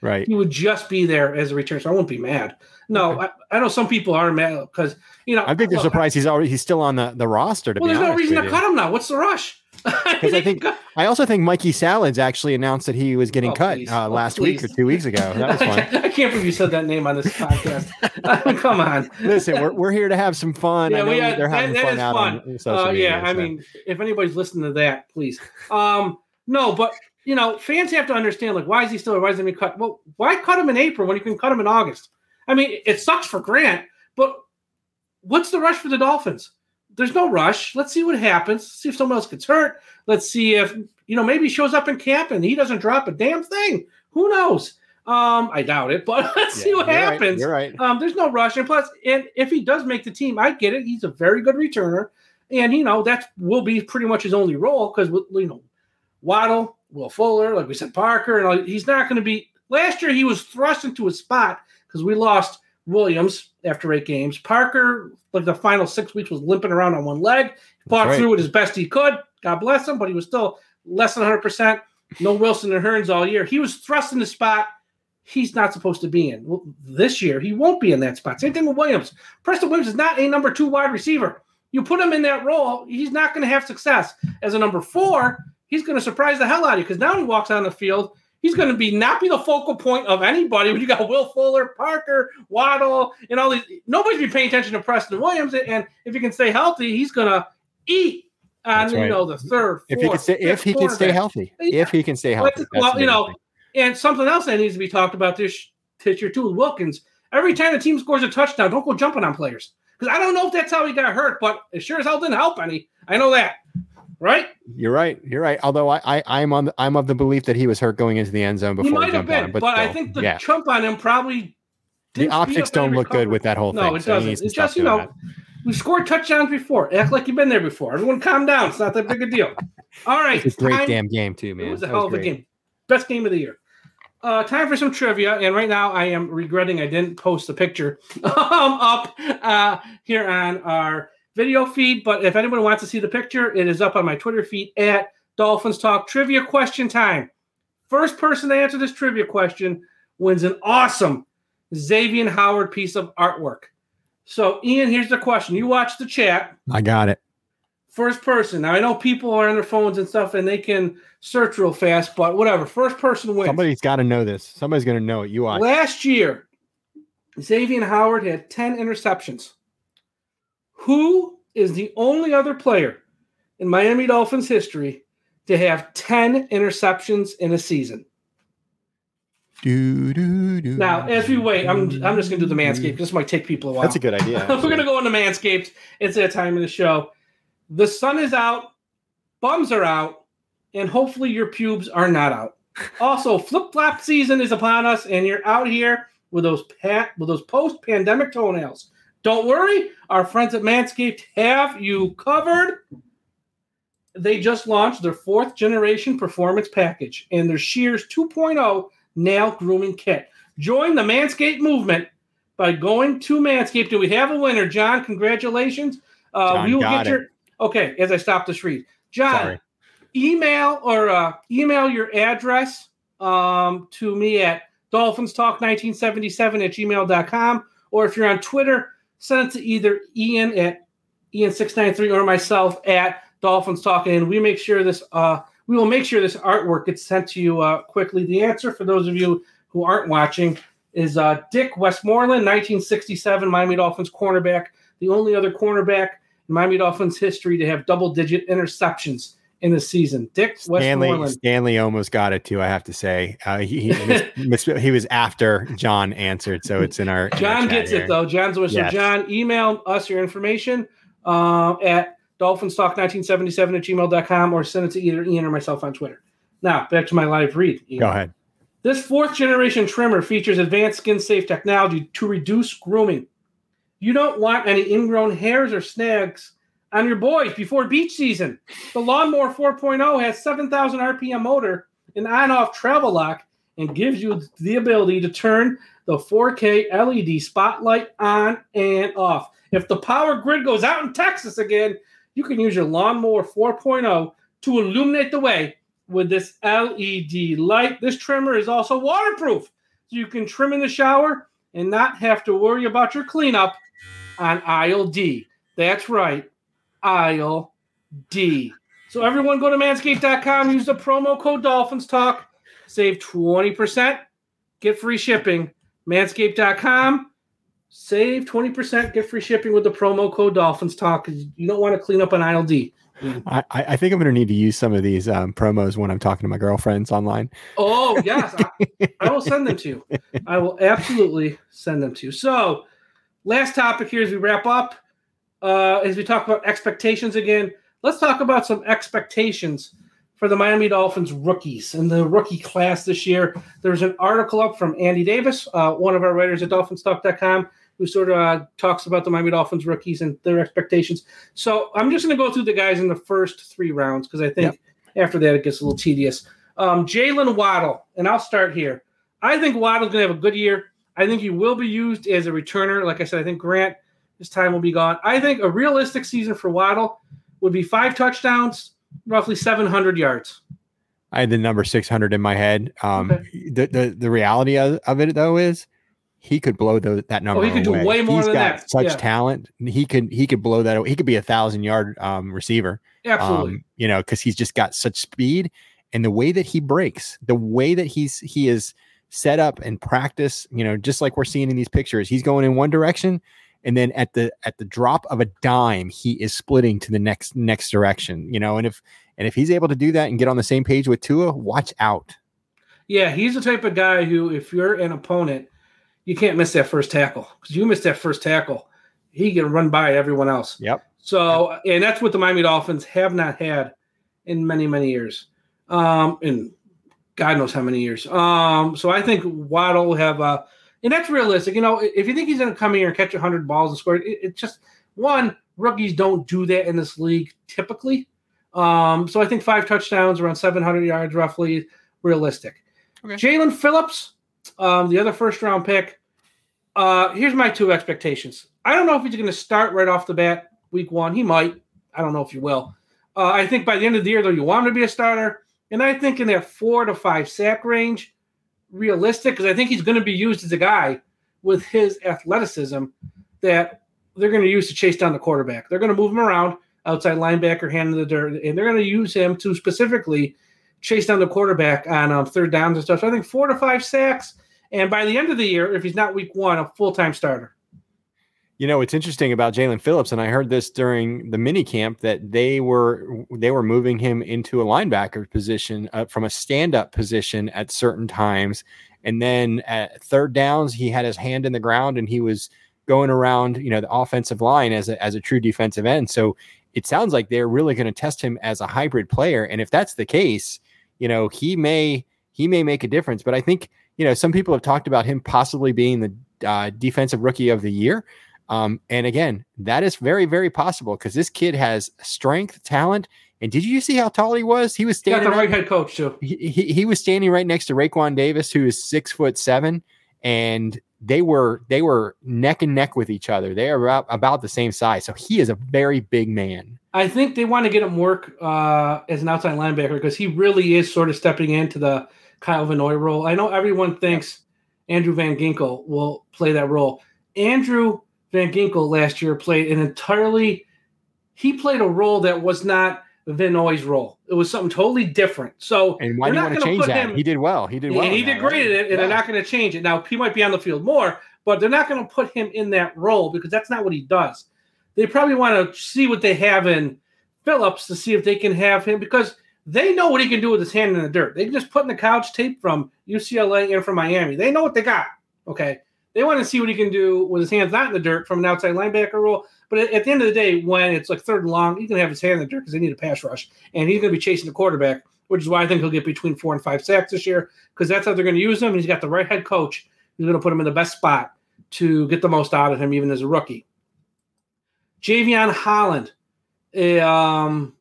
Right. he would just be there as a return. So I won't be mad. No, Okay. I, I know some people are mad because, you know. I think they're well, surprised he's already he's still on the, the roster. To Well, be there's no honest reason with to you. cut him now. What's the rush? Because I think I also think Mikey Salads actually announced that he was getting Oh, cut please. uh, Oh, last please. week or two weeks ago. That was I fun. can't, I can't believe you said that name on this podcast. I mean, come on. Listen, we're we're here to have some fun. I Yeah, know we had, they're that, having that fun is out fun. on social Uh, media. yeah, I so. mean, if anybody's listening to that, please. Um, no, but you know, fans have to understand, like, why is he still? Why is he being cut? Well, why cut him in April when you can cut him in August? I mean, it sucks for Grant, but what's the rush for the Dolphins? There's no rush. Let's see what happens. See if someone else gets hurt. Let's see if, you know, maybe he shows up in camp and he doesn't drop a damn thing. Who knows? Um, I doubt it, but let's Yeah, see what you're right, happens. you're right. Um, there's no rush. And plus, and if he does make the team, I get it. He's a very good returner. And, you know, that will be pretty much his only role because, you know, Waddle, Will Fuller, like we said, Parker, and all, he's not going to be. Last year, he was thrust into a spot because we lost Williams after eight games. Parker, like the final six weeks, was limping around on one leg. He fought right. through it as best he could. God bless him, but he was still less than one hundred percent. No Wilson and Hearns all year. He was thrust in the spot he's not supposed to be in. Well, this year, he won't be in that spot. Same thing with Williams. Preston Williams is not a number two wide receiver. You put him in that role, he's not going to have success. As a number four, he's going to surprise the hell out of you because now he walks on the field, he's going to be not be the focal point of anybody. When you got Will Fuller, Parker, Waddle, and all these, nobody's be paying attention to Preston Williams. And if he can stay healthy, he's going to eat on That's you right. know the third. If he can fourth, stay, if fifth he can stay cornerback. healthy, Yeah. if he can stay healthy. Well, That's well, the you big know, thing. and something else that needs to be talked about this, this year too with Wilkins. Every time the team scores a touchdown, don't go jumping on players. Because I don't know if that's how he got hurt, but it sure as hell didn't help any. I know that. Right? You're right. You're right. Although I, I I'm on the, I'm of the belief that he was hurt going into the end zone before He he, might have jumped on been, him. but, But, I still, think the yeah. jump on him probably the didn't speed optics up any don't look good recovery. with that whole thing. No, it so he doesn't. needs to It's stop just, you doing know, that. we've scored touchdowns before. Act like you've been there before. Everyone calm down. It's not that big a deal. All right. It's a great time- damn game too, man. It was a That hell of a great. game. Best game of the year. Uh, time for some trivia, and right now I am regretting I didn't post the picture um, up uh, here on our video feed. But if anyone wants to see the picture, it is up on my Twitter feed at Dolphins Talk. Trivia question time. First person to answer this trivia question wins an awesome Xavier Howard piece of artwork. So, Ian, here's the question. You watch the chat. I got it. First person. Now, I know people are on their phones and stuff, and they can search real fast, but whatever. First person wins. Somebody's got to know this. Somebody's going to know it. You watch. Last year, Xavier Howard had ten interceptions. Who is the only other player in Miami Dolphins history to have ten interceptions in a season? Do, do, do, Now, as we wait, I'm I'm just going to do the Manscaped. This might take people a while. That's a good idea. We're going to go into Manscaped. It's that time of the show. The sun is out, bums are out, and hopefully your pubes are not out. Also, flip-flop season is upon us, and you're out here with those pat with those post-pandemic toenails. Don't worry, our friends at Manscaped have you covered. They just launched their fourth generation performance package and their Shears two point oh nail grooming kit. Join the Manscaped movement by going to Manscaped. Do we have a winner, John? Congratulations. Uh, John we will got get your okay. As I stop this read, John, Sorry. email or uh, email your address um, to me at dolphins talk nineteen seventy-seven at gmail dot com, or if you're on Twitter, send it to either Ian at Ian six nine three or myself at Dolphins Talk, and we make sure this uh, we will make sure this artwork gets sent to you uh, quickly. The answer for those of you who aren't watching is uh, Dick Westmoreland, nineteen sixty-seven Miami Dolphins cornerback, the only other cornerback in Miami Dolphins history to have double-digit interceptions in the season. Dick Stanley, Westmoreland. Stanley almost got it too. I have to say, uh, he he, mis- he was after John answered, so it's in our. in our John chat gets here. it though. John's with Yes. so John, email us your information uh, at dolphins talk nineteen seventy-seven at gmail dot com or send it to either Ian or myself on Twitter. Now, back to my live read. Ian. Go ahead. This fourth generation trimmer features advanced skin safe technology to reduce grooming. You don't want any ingrown hairs or snags on your boys before beach season. The Lawnmower four point oh has seven thousand R P M motor, an on-off travel lock, and gives you the ability to turn the four K L E D spotlight on and off. If the power grid goes out in Texas again, you can use your Lawnmower four point oh to illuminate the way with this L E D light. This trimmer is also waterproof, so you can trim in the shower and not have to worry about your cleanup on aisle D. That's right, aisle D. So everyone go to manscaped dot com, use the promo code Dolphins Talk, save twenty percent, get free shipping. manscaped dot com, save twenty percent, get free shipping with the promo code Dolphins Talk, because you don't want to clean up on aisle D. I, I think I'm going to need to use some of these um, promos when I'm talking to my girlfriends online. Oh, yes. I, I will send them to you. I will absolutely send them to you. So, last topic here as we wrap up, uh, as we talk about expectations again, let's talk about some expectations for the Miami Dolphins rookies in the rookie class this year. There's an article up from Andy Davis, uh, one of our writers at dolphins talk dot com, who sort of uh, talks about the Miami Dolphins rookies and their expectations. So I'm just going to go through the guys in the first three rounds because I think yep. after that it gets a little tedious. Um, Jalen Waddle, and I'll start here. I think Waddle's going to have a good year. I think he will be used as a returner. Like I said, I think Grant, his time will be gone. I think a realistic season for Waddle would be five touchdowns, roughly seven hundred yards. I had the number six hundred in my head. Um, okay. the, the the reality of, of it, though, is he could blow the, that number. Oh, he could away. do way more He's than got that. Such yeah. talent. He could he could blow that. He could be a thousand yard um, receiver. Absolutely. Um, you know, because he's just got such speed, and the way that he breaks, the way that he's he is set up and practice. You know, just like we're seeing in these pictures, he's going in one direction, and then at the at the drop of a dime, he is splitting to the next next direction. You know, and if and if he's able to do that and get on the same page with Tua, watch out. Yeah, he's the type of guy who, if you're an opponent, you can't miss that first tackle, because you miss that first tackle, he can run by everyone else. Yep. So, and that's what the Miami Dolphins have not had in many, many years. Um, and God knows how many years. Um, so I think Waddle will have a, and that's realistic. You know, if you think he's going to come here and catch one hundred balls and score, it, it's just, one, rookies don't do that in this league typically. Um, so I think five touchdowns, around seven hundred yards roughly, realistic. Okay. Jalen Phillips, um, the other first-round pick, uh, here's my two expectations. I don't know if he's going to start right off the bat week one. He might. I don't know if he will. Uh, I think by the end of the year, though, you want him to be a starter. And I think in that four to five sack range, realistic, because I think he's going to be used as a guy with his athleticism that they're going to use to chase down the quarterback. They're going to move him around, outside linebacker, hand in the dirt, and they're going to use him to specifically chase down the quarterback on um, third downs and stuff. So I think four to five sacks, and by the end of the year, if he's not week one, a full-time starter. You know, it's interesting about Jalen Phillips, and I heard this during the mini camp, that they were they were moving him into a linebacker position uh, from a stand-up position at certain times, and then at third downs, he had his hand in the ground and he was going around, you know, the offensive line as a as a true defensive end. So it sounds like they're really going to test him as a hybrid player, and if that's the case, you know, he may he may make a difference. But I think, you know, some people have talked about him possibly being the uh, defensive rookie of the year. Um, and again, that is very, very possible because this kid has strength, talent. And did you see how tall he was? He was standing. Got the right head coach too. He, he, he was standing right next to Raekwon Davis, who is six foot seven, and they were they were neck and neck with each other. They are about, about the same size. So he is a very big man. I think they want to get him work uh, as an outside linebacker because he really is sort of stepping into the Kyle Van Noy role. I know everyone thinks Andrew Van Ginkel will play that role. Andrew Van Ginkel last year played an entirely – he played a role that was not Van Noy's role. It was something totally different. So and why do you want to change that? Him, he did well. He did well. He did that, great right? at it, and yeah. They're not going to change it. Now, he might be on the field more, but they're not going to put him in that role because that's not what he does. They probably want to see what they have in Phillips to see if they can have him because they know what he can do with his hand in the dirt. They can just put in the couch tape from U C L A and from Miami. They know what they got, okay? They want to see what he can do with his hands not in the dirt from an outside linebacker role. But at the end of the day, when it's like third and long, he can have his hand in the dirt because they need a pass rush. And he's going to be chasing the quarterback, which is why I think he'll get between four and five sacks this year because that's how they're going to use him. And he's got the right head coach who's going to put him in the best spot to get the most out of him, even as a rookie. Javion Holland, a, um,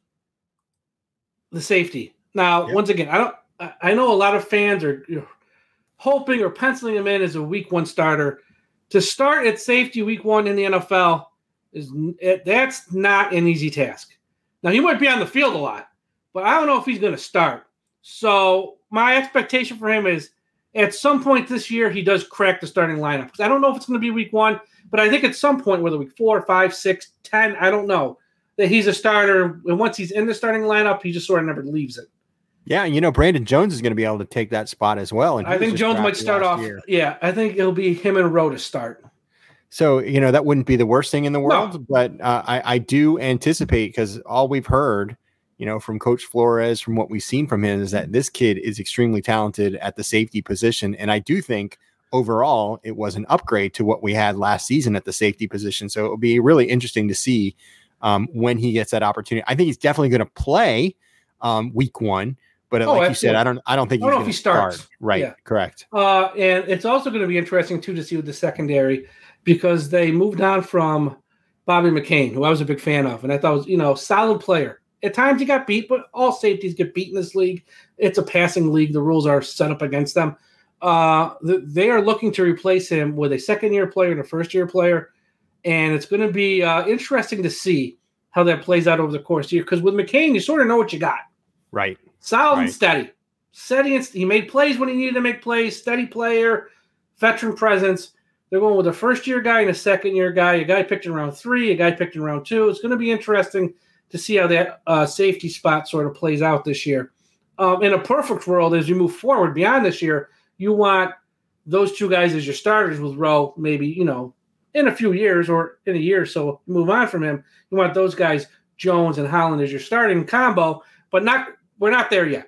the safety. Now, yep. once again, I don't. I know a lot of fans are you know, hoping or penciling him in as a week one starter. To start at safety week one in the N F L is it, that's not an easy task. Now he might be on the field a lot, but I don't know if he's going to start. So my expectation for him is at some point this year, he does crack the starting lineup. Because I don't know if it's going to be week one, but I think at some point, whether week four, five, six, ten, I don't know, that he's a starter. And once he's in the starting lineup, he just sort of never leaves it. Yeah, you know, Brandon Jones is going to be able to take that spot as well. And I think Jones might start off. Year. Yeah, I think it'll be him and Rowe to start. So, you know, that wouldn't be the worst thing in the world, no. but uh, I, I do anticipate, because all we've heard, you know, from Coach Flores, from what we've seen from him, is that this kid is extremely talented at the safety position. And I do think overall it was an upgrade to what we had last season at the safety position. So it'll be really interesting to see um, when he gets that opportunity. I think he's definitely going to play um, week one. But oh, like absolutely. you said, I don't, I don't think I don't he's know if he starts. Start. Right, yeah. Correct. Uh, and it's also going to be interesting too to see with the secondary, because they moved on from Bobby McCain, who I was a big fan of, and I thought was, you know, solid player. At times he got beat, but all safeties get beat in this league. It's a passing league. The rules are set up against them. Uh, they are looking to replace him with a second-year player and a first-year player, and it's going to be uh, interesting to see how that plays out over the course of the year. Because with McCain, you sort of know what you got. Right. Solid right. and steady. Steady and he made plays when he needed to make plays. Steady player, veteran presence. They're going with a first-year guy and a second-year guy, a guy picked in round three, a guy picked in round two. It's going to be interesting to see how that uh, safety spot sort of plays out this year. Um, in a perfect world, as you move forward beyond this year, you want those two guys as your starters with Rowe, maybe, you know, in a few years or in a year or so, move on from him. You want those guys, Jones and Holland, as your starting combo, but not we're not there yet.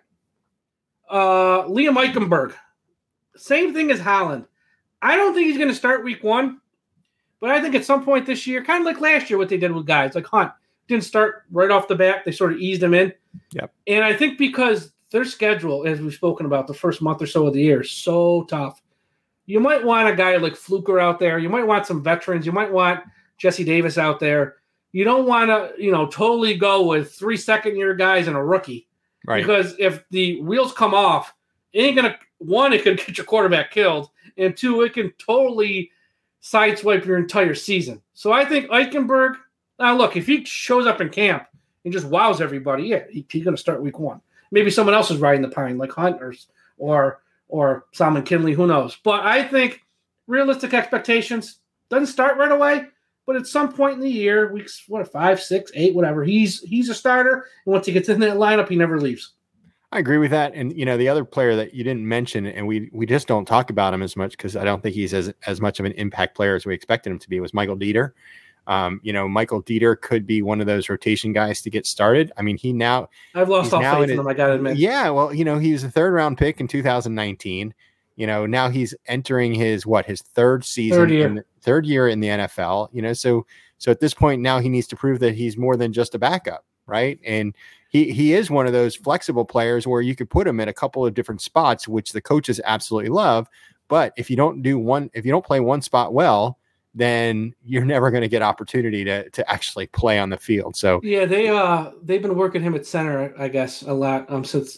Uh, Liam Eichenberg, same thing as Holland. I don't think he's going to start week one, but I think at some point this year, kind of like last year, what they did with guys like Hunt, didn't start right off the bat. They sort of eased him in. Yep. And I think because their schedule, as we've spoken about, the first month or so of the year is so tough. You might want a guy like Fluker out there. You might want some veterans. You might want Jesse Davis out there. You don't want to, you know, totally go with three second-year guys and a rookie. Right. Because if the wheels come off, it ain't going to – one, it could get your quarterback killed, and two, it can totally sideswipe your entire season. So I think Eichenberg – now, look, if he shows up in camp and just wows everybody, yeah, he, he's going to start week one. Maybe someone else is riding the pine, like Hunt or or, or Solomon Kinley, who knows. But I think realistic expectations, doesn't start right away, but at some point in the year, weeks what five, six, eight, whatever, he's he's a starter. And once he gets in that lineup, he never leaves. I agree with that. And, you know, the other player that you didn't mention, and we we just don't talk about him as much because I don't think he's as, as much of an impact player as we expected him to be, was Michael Dieter. Um, you know, Michael Dieter could be one of those rotation guys to get started. I mean, he now I've lost all faith in him, I gotta admit. Yeah, well, you know, he was a third round pick in two thousand nineteen. You know, now he's entering his what his third season, third year. in the, third year in the N F L. You know, so so at this point now he needs to prove that he's more than just a backup, right? And he he is one of those flexible players where you could put him in a couple of different spots, which the coaches absolutely love. But if you don't do one, if you don't play one spot well, then you're never going to get opportunity to to actually play on the field. So yeah, they uh they've been working him at center, I guess, a lot um since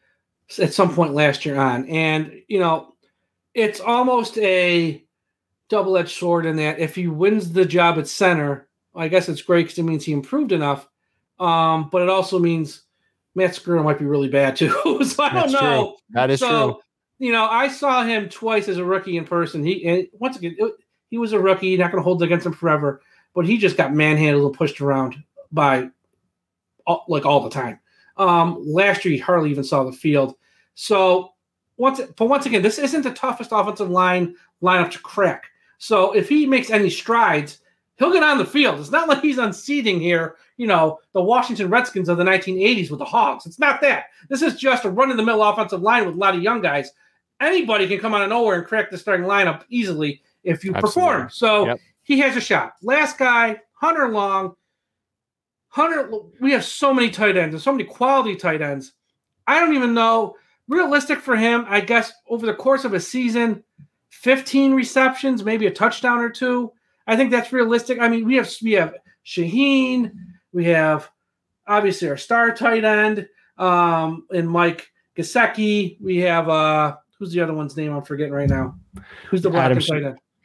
at some point last year on, and you know it's almost a double-edged sword in that if he wins the job at center, I guess it's great because it means he improved enough, um, but it also means Matt Skura might be really bad too. So I don't That's know. True. That is so, true. You know, I saw him twice as a rookie in person. He and once again. It, He was a rookie. You're not going to hold it against him forever, but he just got manhandled and pushed around by all, like all the time. Um, last year, he hardly even saw the field. So once, but once again, this isn't the toughest offensive line lineup to crack. So if he makes any strides, he'll get on the field. It's not like he's unseating here, you know, the Washington Redskins of the nineteen eighties with the Hogs. It's not that. This is just a run-in-the-mill offensive line with a lot of young guys. Anybody can come out of nowhere and crack the starting lineup easily if you Absolutely. perform. So Yep. he has a shot. Last guy, Hunter Long. Hunter, we have so many tight ends and so many quality tight ends. I don't even know. Realistic for him, I guess, over the course of a season, fifteen receptions, maybe a touchdown or two. I think that's realistic. I mean, we have we have Shaheen. We have, obviously, our star tight end um, and Mike Gesicki. We have, uh, who's the other one's name I'm forgetting right now? Who's the blocking Adam, tight end?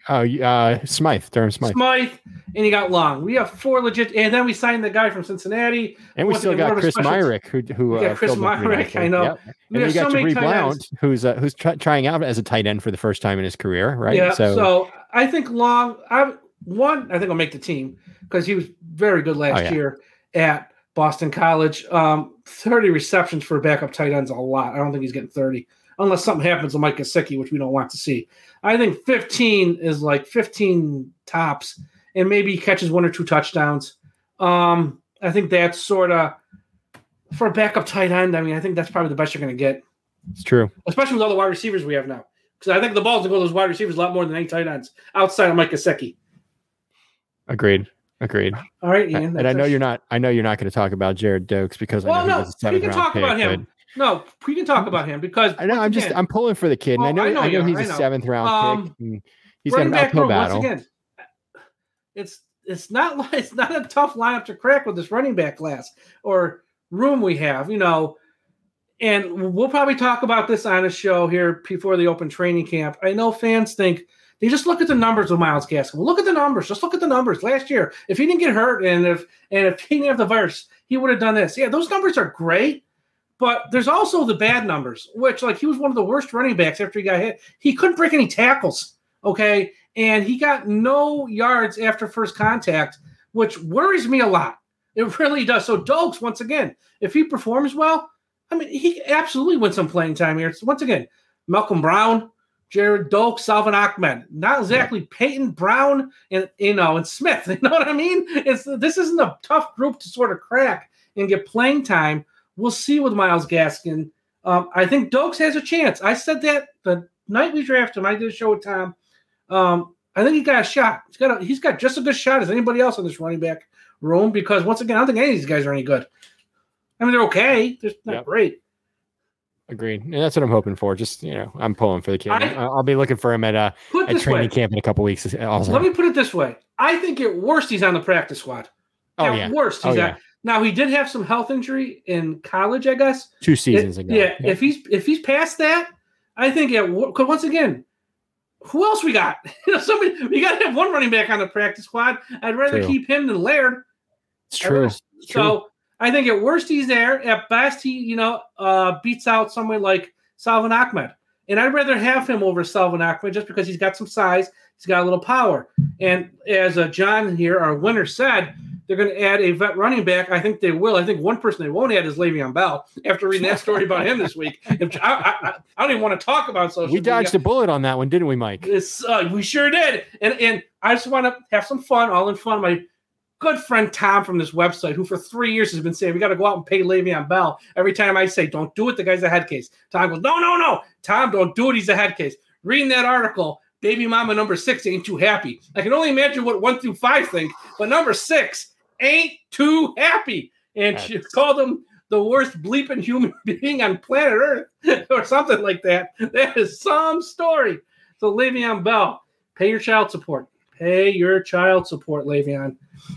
Oh, uh, Smythe, Durham Smythe. Smythe, and you got Long. We have four legit, and then we signed the guy from Cincinnati. And we Once still again, got one of Chris the special- Myrick, who who We got uh, Chris filled in pretty Myrick, nicely. I know. Yep. We And have we got so many Jabri tight Blount, ends. who's uh, who's try trying out as a tight end for the first time in his career, right? Yeah, so, so I think Long, I one, I think I'll make the team because he was very good last Oh, yeah. year at Boston College. Um, thirty receptions for backup tight ends, a lot. I don't think he's getting thirty unless something happens to Mike Gesicki, which we don't want to see. I think fifteen is like fifteen tops, and maybe he catches one or two touchdowns. Um, I think that's sort of for a backup tight end. I mean, I think that's probably the best you're going to get, it's true. especially with all the wide receivers we have now. Because I think the ball's going to go to those wide receivers a lot more than any tight ends outside of Mike Gesicki. Agreed. Agreed. All right, Ian. And I know you're not. I know you're not going to talk about Jared Dokes because I Well, know he no, was a we seventh can round talk pick, about him. No, we can talk about him because I know. I'm just. again, I'm pulling for the kid, and Well, I know. I I know know, you are, he's I a know. seventh round Um, pick. And he's got running an back uphill room, battle. once again, it's it's not like it's not a tough lineup to crack with this running back class or room we have, you know. And we'll probably talk about this on a show here before the open training camp. I know fans think they just look at the numbers of Myles Gaskin. Well, look at the numbers. Just look at the numbers. Last year, if he didn't get hurt and if and if he didn't have the virus, he would have done this. Yeah, those numbers are great. But there's also the bad numbers, which, like, he was one of the worst running backs after he got hit. He couldn't break any tackles, okay? And he got no yards after first contact, which worries me a lot. It really does. So Dokes, once again, if he performs well, I mean, he absolutely wins some playing time here. So once again, Malcolm Brown, Jared Dokes, Salvin Ahmed, not exactly Peyton Brown and, you know, and Smith. You know what I mean? It's this isn't a tough group to sort of crack and get playing time. We'll see with Myles Gaskin. Um, I think Dokes has a chance. I said that the night we drafted him. I did a show with Tom. Um, I think he got a shot. He's got a, he's got just a good shot as anybody else in this running back room because, once again, I don't think any of these guys are any good. I mean, they're okay. They're not Yep. great. Agreed. And that's what I'm hoping for. Just, you know, I'm pulling for the kid. I- I'll be looking for him at uh, Put it at this training way. camp in a couple weeks. Also. Let me put it this way. I think at worst he's on the practice squad. Oh, At yeah. worst Oh, he's yeah. at. Now, he did have some health injury in college, I guess. Two seasons It- ago. Yeah, if he's if he's past that, I think at because once again, who else we got? You know, somebody we got to have one running back on the practice squad. I'd rather True. keep him than Laird. It's true. It's So I think at worst he's there. At best, he you know uh, beats out someone like Salvin Ahmed, and I'd rather have him over Salvin Ahmed just because he's got some size, he's got a little power, and as uh, John here, our winner, said. They're going to add a vet running back. I think they will. I think one person they won't add is Le'Veon Bell. After reading that story about him this week, if, I, I, I don't even want to talk about social We dodged media. a bullet on that one, didn't we, Mike? It's, uh, we sure did. And and I just want to have some fun, all in fun. My good friend Tom from this website, who for three years has been saying, we got to go out and pay Le'Veon Bell. Every time I say, don't do it, the guy's a head case. Tom goes, no, no, no. Tom, don't do it. He's a head case. Reading that article, baby mama number six ain't too happy. I can only imagine what one through five think, but number six ain't too happy. And she called him the worst bleeping human being on planet Earth or something like that. That is some story. So Le'Veon Bell, pay your child support. Pay your child support, Le'Veon.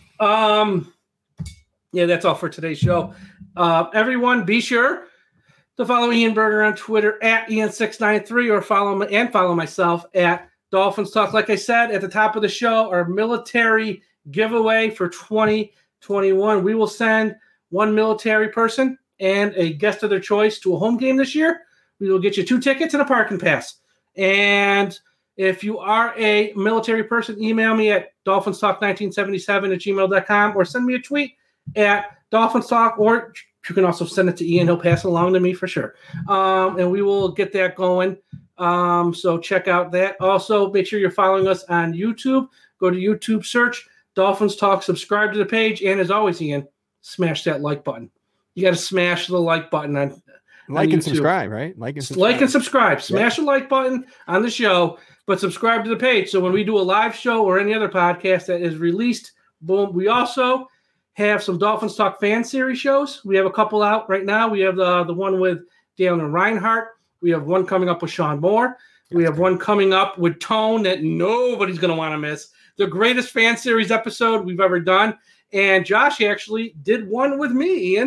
Um, yeah, that's all for today's show. Uh, everyone, be sure to follow Ian Berger on Twitter at Ian six nine three or follow me and follow myself at Dolphins Talk. Like I said at the top of the show, our military giveaway for twenty twenty-one. We will send one military person and a guest of their choice to a home game this year. We will get you two tickets and a parking pass. And if you are a military person, email me at dolphins talk nineteen seventy-seven at gmail dot com or send me a tweet at Dolphins Talk, or you can also send it to Ian. He'll pass it along to me for sure. Um, and we will get that going. Um, so check out that. Also, make sure you're following us on YouTube. Go to YouTube, search Dolphins Talk, subscribe to the page, and as always, Ian, smash that like button. You got to smash the like button on Like on and YouTube. subscribe, right? Like and subscribe. Like and subscribe. Smash the like button on the show, but subscribe to the page. So when we do a live show or any other podcast that is released, boom. We also have some Dolphins Talk fan series shows. We have a couple out right now. We have the, the one with Dalen Reinhardt. We have one coming up with Sean Moore. We have one coming up with Tone that nobody's going to want to miss. The greatest fan series episode we've ever done. And Josh actually did one with me, Ian,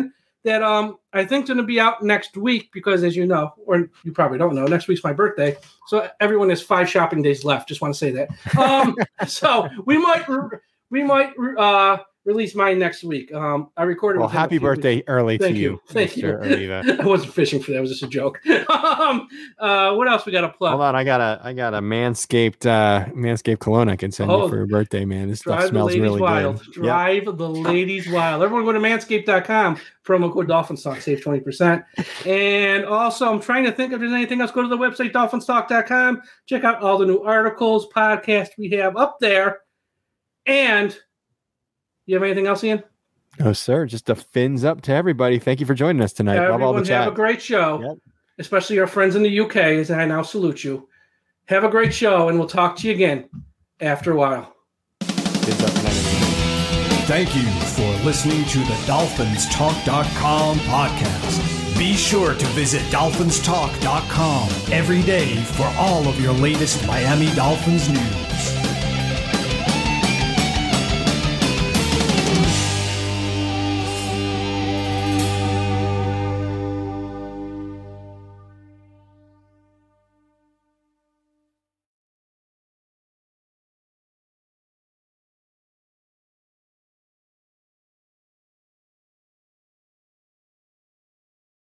that um I think is going to be out next week because, as you know, or you probably don't know, next week's my birthday, so everyone has five shopping days left. Just want to say that. Um, so we might we might uh, release mine next week. Um, I recorded. Well, with him happy a few birthday weeks. early Thank to you. you. Thank you. Oliva. I wasn't fishing for that. It was just a joke. um, uh, what else we got to plug? Hold on, I got a I got a Manscaped uh, Manscaped cologne I can send Oh, you for your birthday, man. This stuff Drive the smells ladies really wild. good. Yep. Drive the ladies wild. Everyone go to manscaped dot com. Promo code Dolphins Talk. Save twenty percent. And also, I'm trying to think if there's anything else. Go to the website, dolphins talk dot com. Check out all the new articles, podcasts we have up there. And you have anything else, Ian? No, sir. Just a fins up to everybody. Thank you for joining us tonight. Love all the Everyone chat. have a great show, Yep. especially our friends in the U K, as I now salute you. Have a great show, and we'll talk to you again after a while. Fins up tonight, everyone. Thank you for listening to the dolphins talk dot com podcast. Be sure to visit dolphins talk dot com every day for all of your latest Miami Dolphins news.